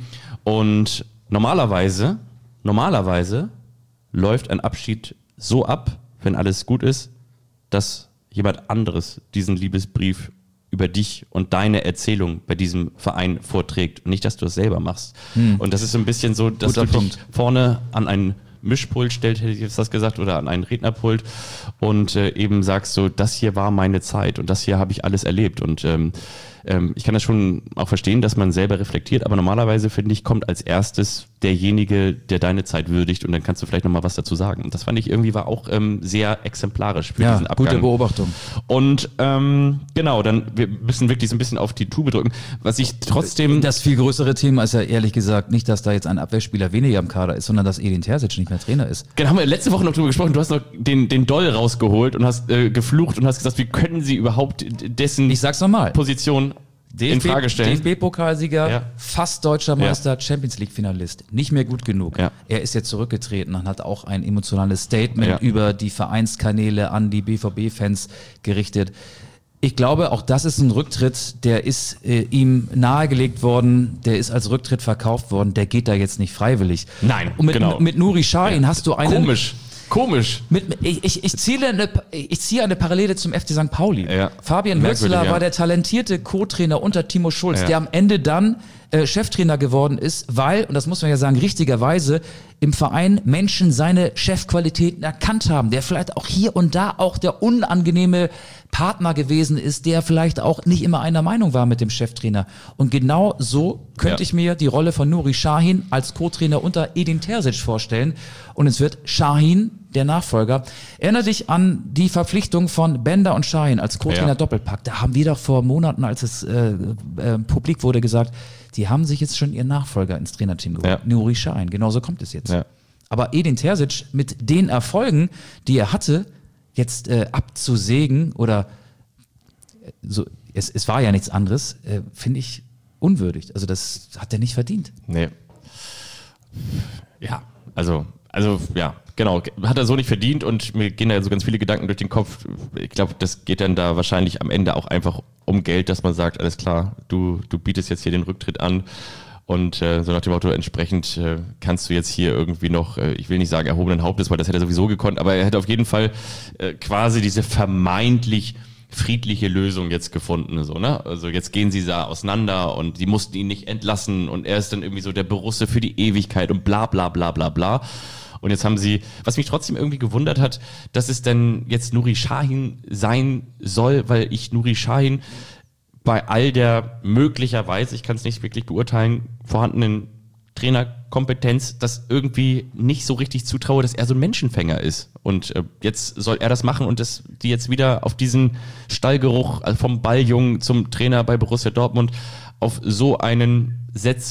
S2: Und normalerweise, normalerweise läuft ein Abschied so ab, wenn alles gut ist, dass jemand anderes diesen Liebesbrief über dich und deine Erzählung bei diesem Verein vorträgt und nicht, dass du es selber machst. Hm. Und das ist so ein bisschen so, dass
S3: Guter
S2: du
S3: Punkt.
S2: dich vorne an ein Mischpult stellt, hätte ich jetzt das gesagt, oder an einen Rednerpult und äh, eben sagst so, das hier war meine Zeit und das hier habe ich alles erlebt. Und ähm, ähm, ich kann das schon auch verstehen, dass man selber reflektiert, aber normalerweise, finde ich, kommt als erstes derjenige, der deine Zeit würdigt und dann kannst du vielleicht nochmal was dazu sagen. Und das fand ich irgendwie war auch ähm, sehr exemplarisch für
S3: Ja,
S2: diesen Abgang.
S3: gute Beobachtung.
S2: Und ähm, genau, dann wir müssen wirklich so ein bisschen auf die Tube drücken. Was ich trotzdem...
S3: Das viel größere Thema ist ja ehrlich gesagt nicht, dass da jetzt ein Abwehrspieler weniger im Kader ist, sondern dass Edin Terzic nicht mehr Trainer ist.
S2: Genau, haben wir letzte Woche noch drüber gesprochen. Du hast noch den, den Doll rausgeholt und hast äh, geflucht und hast gesagt, wie können sie überhaupt dessen
S3: Ich sag's nochmal.
S2: Position in Frage stellen?
S3: D F B-Pokalsieger,
S2: Ja.
S3: fast deutscher Meister, Champions League-Finalist. Nicht mehr gut genug.
S2: Ja.
S3: Er ist jetzt zurückgetreten und hat auch ein emotionales Statement
S2: Ja.
S3: über die Vereinskanäle an die B V B-Fans gerichtet. Ich glaube, auch das ist ein Rücktritt, der ist äh, ihm nahegelegt worden, der ist als Rücktritt verkauft worden, der geht da jetzt nicht freiwillig.
S2: Nein,
S3: Und mit,
S2: genau.
S3: mit Nuri Sahin hast du einen...
S2: Komisch. Komisch.
S3: Mit, ich, ich, ich, ziehe eine, ich ziehe eine Parallele zum F C Sankt Pauli.
S2: Ja.
S3: Fabian
S2: Merkwürdig,
S3: Hürzeler
S2: ja.
S3: war der talentierte Co-Trainer unter Timo Schulz,
S2: Ja.
S3: der am Ende dann äh, Cheftrainer geworden ist, weil, und das muss man ja sagen, richtigerweise im Verein Menschen seine Chefqualitäten erkannt haben, der vielleicht auch hier und da auch der unangenehme Partner gewesen ist, der vielleicht auch nicht immer einer Meinung war mit dem Cheftrainer. Und genau so könnte
S2: Ja.
S3: ich mir die Rolle von Nuri Sahin als Co-Trainer unter Edin Terzic vorstellen. Und es wird Sahin der Nachfolger. Erinnere dich an die Verpflichtung von Bender und Sahin als Co-Trainer
S2: Ja.
S3: Doppelpack. Da haben wir doch vor Monaten, als es äh, äh, publik wurde, gesagt, die haben sich jetzt schon ihren Nachfolger ins Trainerteam geholt.
S2: Ja.
S3: Nuri Sahin. Genauso kommt es jetzt.
S2: Ja.
S3: Aber Edin Terzic mit den Erfolgen, die er hatte, jetzt äh, abzusägen oder äh, so, es, es war ja nichts anderes, äh, finde ich unwürdig. Also das hat er nicht verdient.
S2: Nee. Ja, also, also ja, genau. Hat er so nicht verdient und mir gehen da so ganz viele Gedanken durch den Kopf. Ich glaube, das geht dann da wahrscheinlich am Ende auch einfach um Geld, dass man sagt, alles klar, du, du bietest jetzt hier den Rücktritt an. Und äh, so nach dem Motto, entsprechend äh, kannst du jetzt hier irgendwie noch, äh, ich will nicht sagen erhobenen Hauptes, weil das hätte er sowieso gekonnt, aber er hätte auf jeden Fall äh, quasi diese vermeintlich friedliche Lösung jetzt gefunden. So, ne? Also jetzt gehen sie da auseinander und sie mussten ihn nicht entlassen und er ist dann irgendwie so der Borusse für die Ewigkeit und bla bla bla bla bla. Und jetzt haben sie, was mich trotzdem irgendwie gewundert hat, dass es denn jetzt Nuri Sahin sein soll, weil ich Nuri Sahin bei all der möglicherweise, ich kann es nicht wirklich beurteilen, vorhandenen Trainerkompetenz, das irgendwie nicht so richtig zutraue, dass er so ein Menschenfänger ist. Und äh, jetzt soll er das machen und das, die jetzt wieder auf diesen Stallgeruch also vom Balljungen zum Trainer bei Borussia Dortmund auf so einen setzen,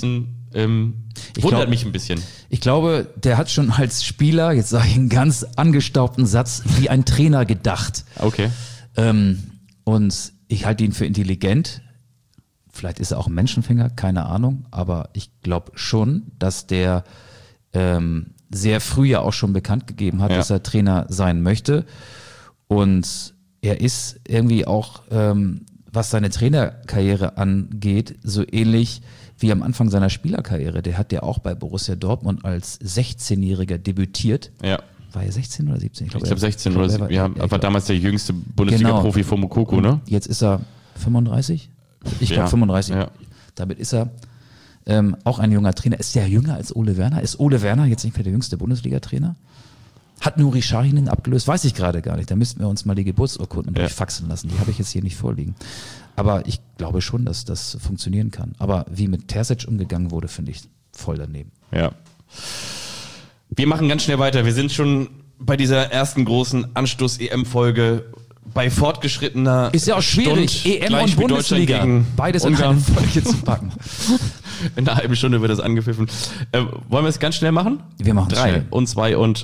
S2: Ähm,
S3: Ich
S2: wundert
S3: glaub-
S2: mich ein bisschen.
S3: Ich glaube, der hat schon als Spieler, jetzt sage ich einen ganz angestaubten Satz, wie ein Trainer gedacht.
S2: Okay.
S3: Ähm, und ich halte ihn für intelligent. Vielleicht ist er auch ein Menschenfänger, keine Ahnung. Aber ich glaube schon, dass der ähm, sehr früh ja auch schon bekannt gegeben hat,
S2: Ja.
S3: dass er Trainer sein möchte. Und er ist irgendwie auch, ähm, was seine Trainerkarriere angeht, so ähnlich wie am Anfang seiner Spielerkarriere. Der hat ja auch bei Borussia Dortmund als sechzehnjähriger debütiert.
S2: Ja.
S3: War er sechzehn oder siebzehn?
S2: Ich glaube sechzehn
S3: ich glaub,
S2: oder
S3: er war-
S2: siebzehn. Ja,
S3: er-
S2: war
S3: ich glaub-
S2: damals der jüngste Bundesliga-Profi von Mokoko, ne?
S3: Jetzt ist er fünfunddreißig? Ich glaube
S2: Ja,
S3: fünfunddreißig.
S2: ja.
S3: Damit ist er ähm, auch ein junger Trainer. Ist der jünger als Ole Werner? Ist Ole Werner jetzt nicht mehr der jüngste Bundesliga-Trainer? Hat Nuri Sahin ihn abgelöst? Weiß ich gerade gar nicht. Da müssten wir uns mal die Geburtsurkunden
S2: Ja.
S3: durchfaxen lassen. Die habe ich jetzt hier nicht vorliegen. Aber ich glaube schon, dass das funktionieren kann. Aber wie mit Terzic umgegangen wurde, finde ich voll daneben.
S2: Ja. Wir machen ganz schnell weiter. Wir sind schon bei dieser ersten großen Anstoß-E M-Folge bei fortgeschrittener
S3: Ist ja auch schwierig,
S2: Stund,
S3: E M und
S2: Gleichspiel Deutschland
S3: Bundesliga.
S2: gegen
S3: Beides in
S2: Ungarn.
S3: eine Folge zu packen.
S2: In einer halben Stunde wird das angepfiffen. Äh, wollen wir es ganz schnell machen?
S3: Wir machen es
S2: Drei
S3: schnell.
S2: und zwei und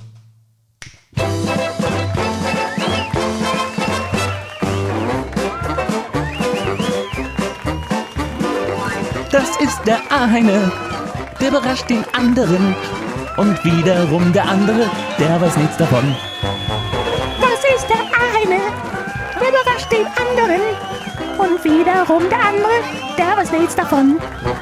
S1: Das ist der eine, der überrascht den anderen. Und wiederum der andere, der weiß nichts davon.
S5: Das ist der eine, der überrascht den anderen. Und wiederum der andere, der weiß nichts davon.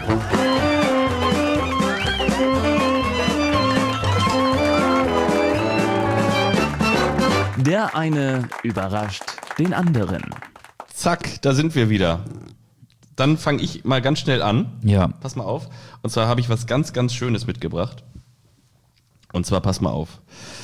S1: Der eine überrascht den anderen.
S2: zack, da sind wir wieder. Dann fange ich mal ganz schnell an.
S3: Ja.
S2: Pass mal auf. Und zwar habe ich was ganz, ganz Schönes mitgebracht. Und zwar, pass mal auf.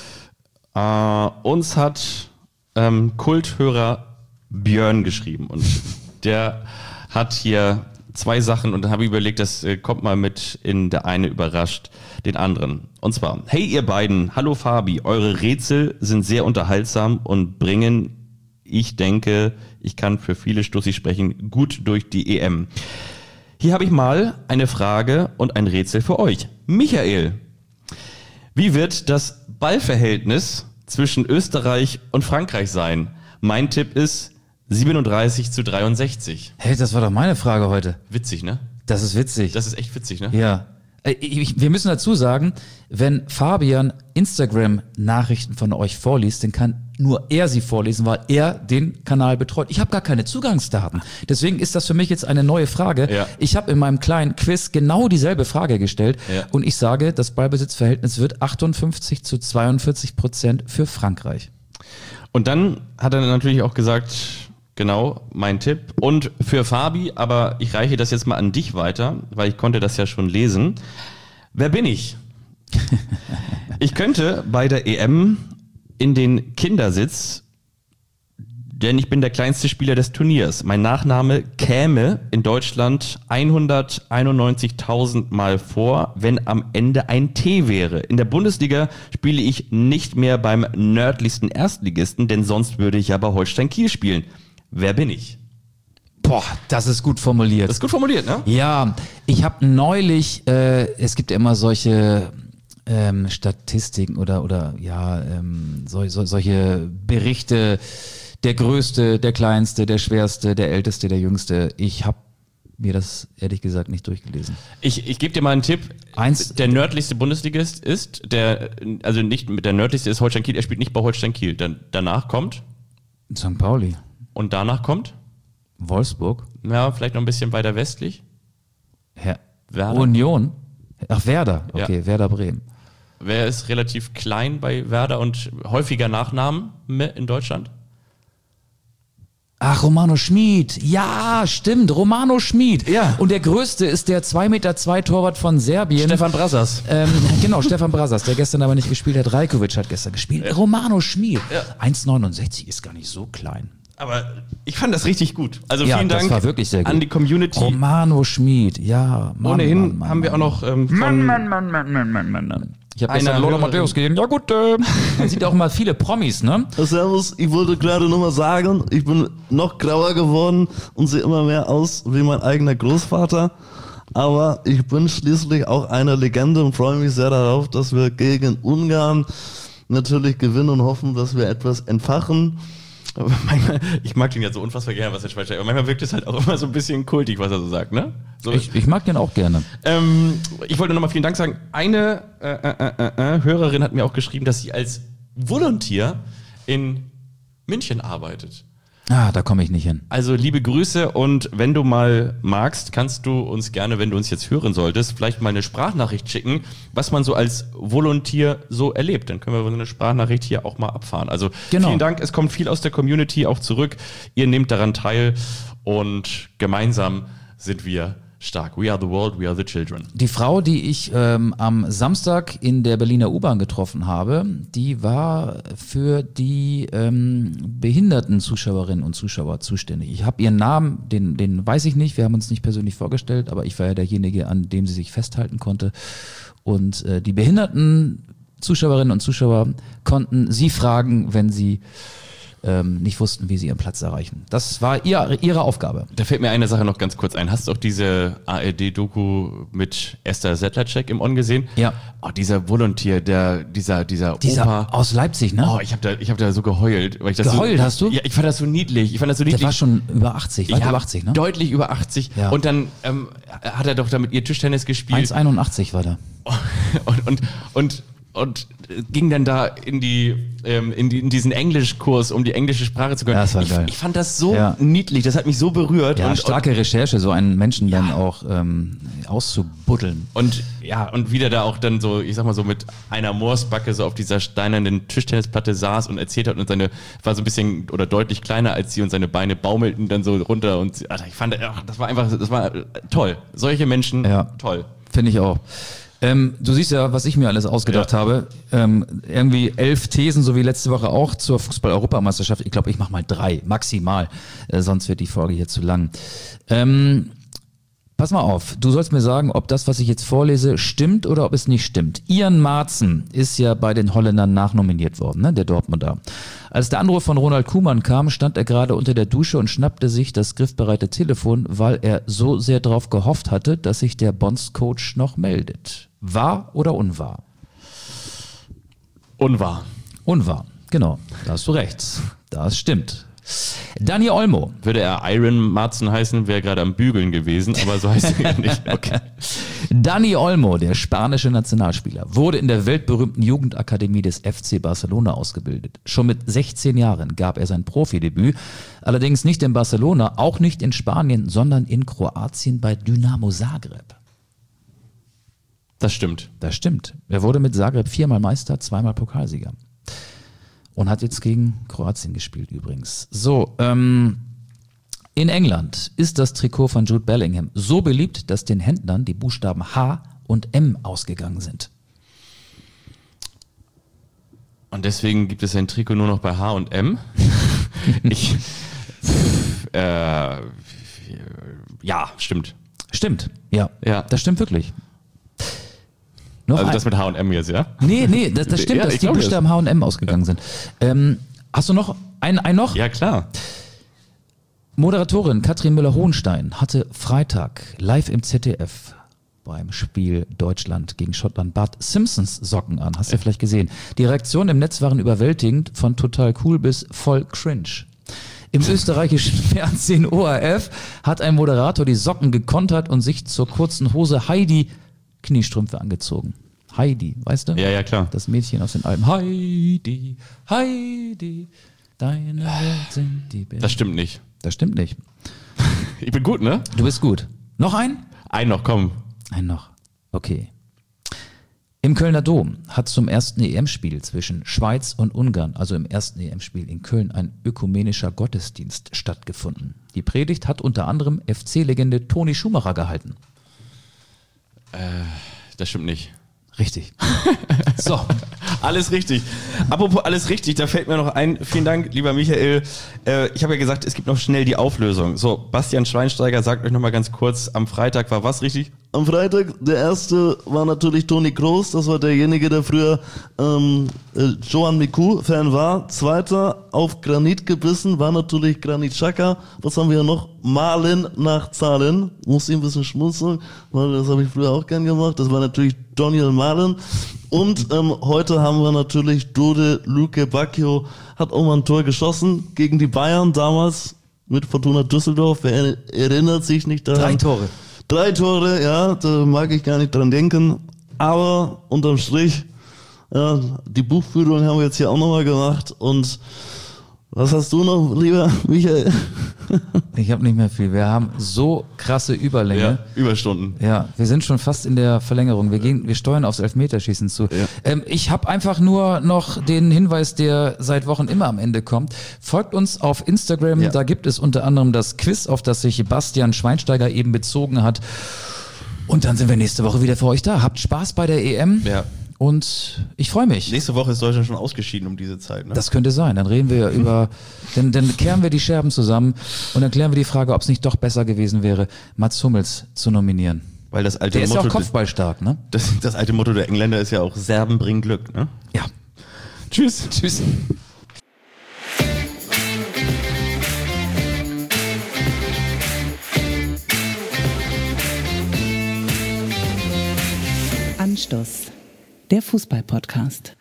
S2: Äh, uns hat ähm, Kulthörer Björn geschrieben. Und der hat hier zwei Sachen. Und dann habe ich überlegt, das äh, kommt mal mit in der eine überrascht den anderen. Und zwar, hey ihr beiden, hallo Fabi, eure Rätsel sind sehr unterhaltsam und bringen, ich denke, ich kann für viele Stussi sprechen, gut durch die E M. Hier habe ich mal eine Frage und ein Rätsel für euch. Michael, wie wird das Ballverhältnis zwischen Österreich und Frankreich sein? Mein Tipp ist siebenunddreißig zu dreiundsechzig.
S3: Hey, das war doch meine Frage heute.
S2: Witzig, ne?
S3: Das ist witzig.
S2: Das ist echt witzig, ne?
S3: Ja. Äh, Ich, wir müssen dazu sagen, wenn Fabian Instagram-Nachrichten von euch vorliest, dann kann nur er sie vorlesen, weil er den Kanal betreut. Ich habe gar keine Zugangsdaten. Deswegen ist das für mich jetzt eine neue Frage.
S2: Ja.
S3: Ich habe in meinem kleinen Quiz genau dieselbe Frage gestellt
S2: Ja.
S3: und ich sage, das Ballbesitzverhältnis wird achtundfünfzig zu zweiundvierzig Prozent für Frankreich.
S2: Und dann hat er natürlich auch gesagt, genau, mein Tipp. Und für Fabi, aber ich reiche das jetzt mal an dich weiter, weil ich konnte das ja schon lesen. Wer bin ich? Ich könnte bei der E M in den Kindersitz, denn ich bin der kleinste Spieler des Turniers. Mein Nachname käme in Deutschland hunderteinundneunzigtausend Mal vor, wenn am Ende ein T wäre. In der Bundesliga spiele ich nicht mehr beim nördlichsten Erstligisten, denn sonst würde ich ja bei Holstein Kiel spielen. Wer bin ich?
S3: Boah, das ist gut formuliert.
S2: Das ist gut formuliert, ne?
S3: Ja, ich habe neulich, äh, es gibt ja immer solche ähm, Statistiken oder oder ja ähm, so, so, solche Berichte, der Größte, der Kleinste, der Schwerste, der Älteste, der Jüngste. Ich habe mir das ehrlich gesagt nicht durchgelesen.
S2: Ich, ich gebe dir mal einen Tipp.
S3: Eins-
S2: der nördlichste Bundesligist ist, der, also nicht, der nördlichste ist Holstein Kiel, er spielt nicht bei Holstein Kiel. Dann, danach kommt,
S3: Sankt Pauli,
S2: und danach kommt,
S3: Wolfsburg,
S2: ja, vielleicht noch ein bisschen weiter westlich.
S3: Herr
S2: Werder.
S3: Union, ach Werder, okay,
S2: Ja.
S3: Werder Bremen.
S2: Wer ist relativ klein bei Werder und häufiger Nachnamen in Deutschland?
S3: Ach, Romano Schmid. Ja, stimmt, Romano Schmid.
S2: Ja.
S3: Und der Größte ist der zwei Meter zwei Torwart von Serbien.
S2: Stefan Brassers.
S3: Ähm, genau, Stefan Brassers, der gestern aber nicht gespielt hat. Rajkovic hat gestern gespielt. Romano Schmid.
S2: Ja.
S3: eins Komma neunundsechzig ist gar nicht so klein.
S2: Aber ich fand das richtig gut. Also
S3: Ja,
S2: vielen
S3: das
S2: Dank
S3: war wirklich sehr gut.
S2: an die Community.
S3: Romano Schmid, ja. Mann,
S2: Ohnehin
S3: Mann, Mann,
S2: haben wir auch
S3: Mann.
S2: noch ähm, von
S3: Mann, Mann, Mann, Mann, Mann, Mann, Mann, Mann. Ich habe
S2: Einer
S3: gestern Lothar
S2: Hörerin-
S3: Matthäus gesehen. Ja gut, äh, man sieht auch mal viele Promis, ne?
S4: Servus, ich wollte gerade nochmal sagen, ich bin noch grauer geworden und sehe immer mehr aus wie mein eigener Großvater.
S6: Aber ich bin schließlich auch eine Legende und freue mich sehr darauf, dass wir gegen Ungarn natürlich gewinnen und hoffen, dass wir etwas entfachen.
S2: Aber manchmal, ich mag den ja so unfassbar gerne, was der Schweizer, aber manchmal wirkt es halt auch immer so ein bisschen kultig, was er so sagt, ne? So,
S3: Ich, ich mag den auch gerne.
S2: ähm, ich wollte nochmal vielen Dank sagen. Eine äh, äh, äh, äh, Hörerin hat mir auch geschrieben, dass sie als Volunteer in München arbeitet.
S3: Ah, da komme ich nicht hin.
S2: Also liebe Grüße und wenn du mal magst, kannst du uns gerne, wenn du uns jetzt hören solltest, vielleicht mal eine Sprachnachricht schicken, was man so als Volunteer so erlebt. Dann können wir so eine Sprachnachricht hier auch mal abfahren. Also
S3: Genau.
S2: vielen Dank, es kommt viel aus der Community auch zurück. Ihr nehmt daran teil und gemeinsam sind wir stark. We are the world, we are the children.
S3: Die Frau, die ich ähm, am Samstag in der Berliner U-Bahn getroffen habe, die war für die ähm, behinderten Zuschauerinnen und Zuschauer zuständig. Ich habe ihren Namen, den, den weiß ich nicht, wir haben uns nicht persönlich vorgestellt, aber ich war ja derjenige, an dem sie sich festhalten konnte. Und äh, die behinderten Zuschauerinnen und Zuschauer konnten sie fragen, wenn sie ähm, nicht wussten, wie sie ihren Platz erreichen. Das war ihr, ihre Aufgabe.
S2: Da fällt mir eine Sache noch ganz kurz ein. Hast du auch diese A R D-Doku mit Esther Sedlacek im On gesehen?
S3: Ja.
S2: Oh, dieser Volunteer, der, dieser, dieser,
S3: Dieser
S2: Opa.
S3: aus Leipzig, ne?
S2: Oh, ich habe da, ich hab da so geheult. Weil ich das
S3: Geheult
S2: so,
S3: hast du?
S2: Ja, ich fand das so niedlich. Ich fand das so
S3: Der
S2: niedlich.
S3: war schon über achtzig, weit
S2: Ja,
S3: über achtzig, ne?
S2: Deutlich über achtzig.
S3: Ja.
S2: Und dann ähm, hat er doch da mit ihr Tischtennis gespielt.
S3: eins Komma einundachtzig war der.
S2: und, und, und, und ging dann da in die, ähm, in die in diesen Englischkurs, um die englische Sprache zu können.
S3: Ja, das war
S2: ich,
S3: geil.
S2: ich fand das so
S3: Ja.
S2: niedlich, das hat mich so berührt.
S3: Ja,
S2: und,
S3: starke Recherche, so einen Menschen dann auch ähm, auszubuddeln.
S2: Und ja, und wieder da auch dann so, ich sag mal so mit einer Moorsbacke so auf dieser steinernen Tischtennisplatte saß und erzählt hat und seine, war so ein bisschen oder deutlich kleiner als sie und seine Beine baumelten dann so runter und sie- Alter, ich fand, ach, das war einfach, das war äh, toll. Solche Menschen,
S3: Ja.
S2: toll.
S3: Finde ich auch. Ähm, du siehst ja, was ich mir alles ausgedacht
S2: Ja.
S3: habe. Ähm, irgendwie elf Thesen, so wie letzte Woche auch zur Fußball-Europameisterschaft. Ich glaube, ich mache mal drei, maximal. Äh, sonst wird die Folge hier zu lang. Ähm, pass mal auf, du sollst mir sagen, ob das, was ich jetzt vorlese, stimmt oder ob es nicht stimmt. Ian Marzen ist ja bei den Holländern nachnominiert worden, ne, der Dortmunder. Als der Anruf von Ronald Koeman kam, stand er gerade unter der Dusche und schnappte sich das griffbereite Telefon, weil er so sehr darauf gehofft hatte, dass sich der Bonds-Coach noch meldet. Wahr oder unwahr?
S2: Unwahr.
S3: Unwahr, genau. Da hast du recht. Das stimmt. Dani Olmo.
S2: Würde er Iron Marzen heißen, wäre gerade am Bügeln gewesen, aber so heißt er nicht. Okay.
S3: Dani Olmo, der spanische Nationalspieler, wurde in der weltberühmten Jugendakademie des F C Barcelona ausgebildet. Schon mit sechzehn Jahren gab er sein Profidebüt, allerdings nicht in Barcelona, auch nicht in Spanien, sondern in Kroatien bei Dynamo Zagreb.
S2: Das stimmt.
S3: Das stimmt. Er wurde mit Zagreb viermal Meister, zweimal Pokalsieger. Und hat jetzt gegen Kroatien gespielt übrigens. So, ähm, in England ist das Trikot von Jude Bellingham so beliebt, dass den Händlern die Buchstaben H und M ausgegangen sind.
S2: Und deswegen gibt es ein Trikot nur noch bei H und M. ich, äh, ja, stimmt.
S3: Stimmt, ja.
S2: Ja.
S3: Das stimmt wirklich. Noch
S2: Also
S3: ein-
S2: das mit H und M jetzt, ja?
S3: nee, nee, das, das stimmt,
S2: Ja,
S3: dass
S2: ich
S3: die
S2: glaub das.
S3: Buchstaben H und M ausgegangen sind. Ähm, hast du noch ein, ein noch?
S2: Ja, klar.
S3: Moderatorin Katrin Müller-Hohenstein hatte Freitag live im Z D F beim Spiel Deutschland gegen Schottland Bart Simpsons Socken an. Hast du vielleicht gesehen. Die Reaktionen im Netz waren überwältigend, von total cool bis voll cringe. Im österreichischen Fernsehen O R F hat ein Moderator die Socken gekontert und sich zur kurzen Hose Heidi Kniestrümpfe angezogen. Heidi, weißt du?
S2: Ja, ja, klar.
S3: Das Mädchen aus den Alpen. Heidi, Heidi, deine Welt sind die Berge.
S2: Das stimmt nicht.
S3: Das stimmt nicht.
S2: Ich bin gut, ne?
S3: Du bist gut. Noch ein?
S2: Ein noch, komm.
S3: Ein noch. Okay. Im Kölner Dom hat zum ersten E M-Spiel zwischen Schweiz und Ungarn, also im ersten E M-Spiel in Köln, ein ökumenischer Gottesdienst stattgefunden. Die Predigt hat unter anderem F C-Legende Toni Schumacher gehalten.
S2: Das stimmt nicht.
S3: Richtig. So,
S2: Alles richtig. Apropos alles richtig, da fällt mir noch ein, vielen Dank, lieber Michael. Äh, ich habe ja gesagt, es gibt noch schnell die Auflösung. So, Bastian Schweinsteiger sagt euch nochmal ganz kurz, am Freitag war was richtig?
S6: Am Freitag, der erste war natürlich Toni Kroos, das war derjenige, der früher ähm, äh, Johan Miku-Fan war. Zweiter, auf Granit gebissen, war natürlich Granit Xhaka. Was haben wir noch? Malen nach Zahlen. Muss ich ein bisschen schmunzeln, weil das habe ich früher auch gern gemacht. Das war natürlich Daniel Malen. Und ähm, heute haben wir natürlich Dode Luke Bacchio, hat auch mal ein Tor geschossen gegen die Bayern damals mit Fortuna Düsseldorf. Wer erinnert sich nicht daran?
S3: Drei Tore.
S6: Drei Tore, ja, da mag ich gar nicht dran denken. Aber unterm Strich, ja, die Buchführung haben wir jetzt hier auch nochmal gemacht. Und was hast du noch, lieber Michael?
S3: Ich habe nicht mehr viel. Wir haben so krasse Überlänge.
S2: Ja, Überstunden.
S3: Ja, wir sind schon fast in der Verlängerung. Wir gehen, wir steuern aufs Elfmeterschießen zu.
S2: Ja.
S3: Ähm, ich habe einfach nur noch den Hinweis, der seit Wochen immer am Ende kommt. Folgt uns auf Instagram.
S2: Ja.
S3: Da gibt es unter anderem das Quiz, auf das sich Bastian Schweinsteiger eben bezogen hat. Und dann sind wir nächste Woche wieder für euch da. Habt Spaß bei der E M.
S2: Ja.
S3: Und ich freue mich.
S2: Nächste Woche ist Deutschland schon ausgeschieden um diese Zeit, ne?
S3: Das könnte sein. Dann reden wir über, dann, dann kehren wir die Scherben zusammen und dann klären wir die Frage, ob es nicht doch besser gewesen wäre, Mats Hummels zu nominieren.
S2: Weil das alte
S3: Der ist ja
S2: Motto,
S3: auch kopfballstark, ne?
S2: das, das alte Motto der Engländer ist ja auch Serben bringen Glück, ne?
S3: Ja.
S2: Tschüss.
S3: Tschüss.
S7: Anstoß, der Fußball-Podcast.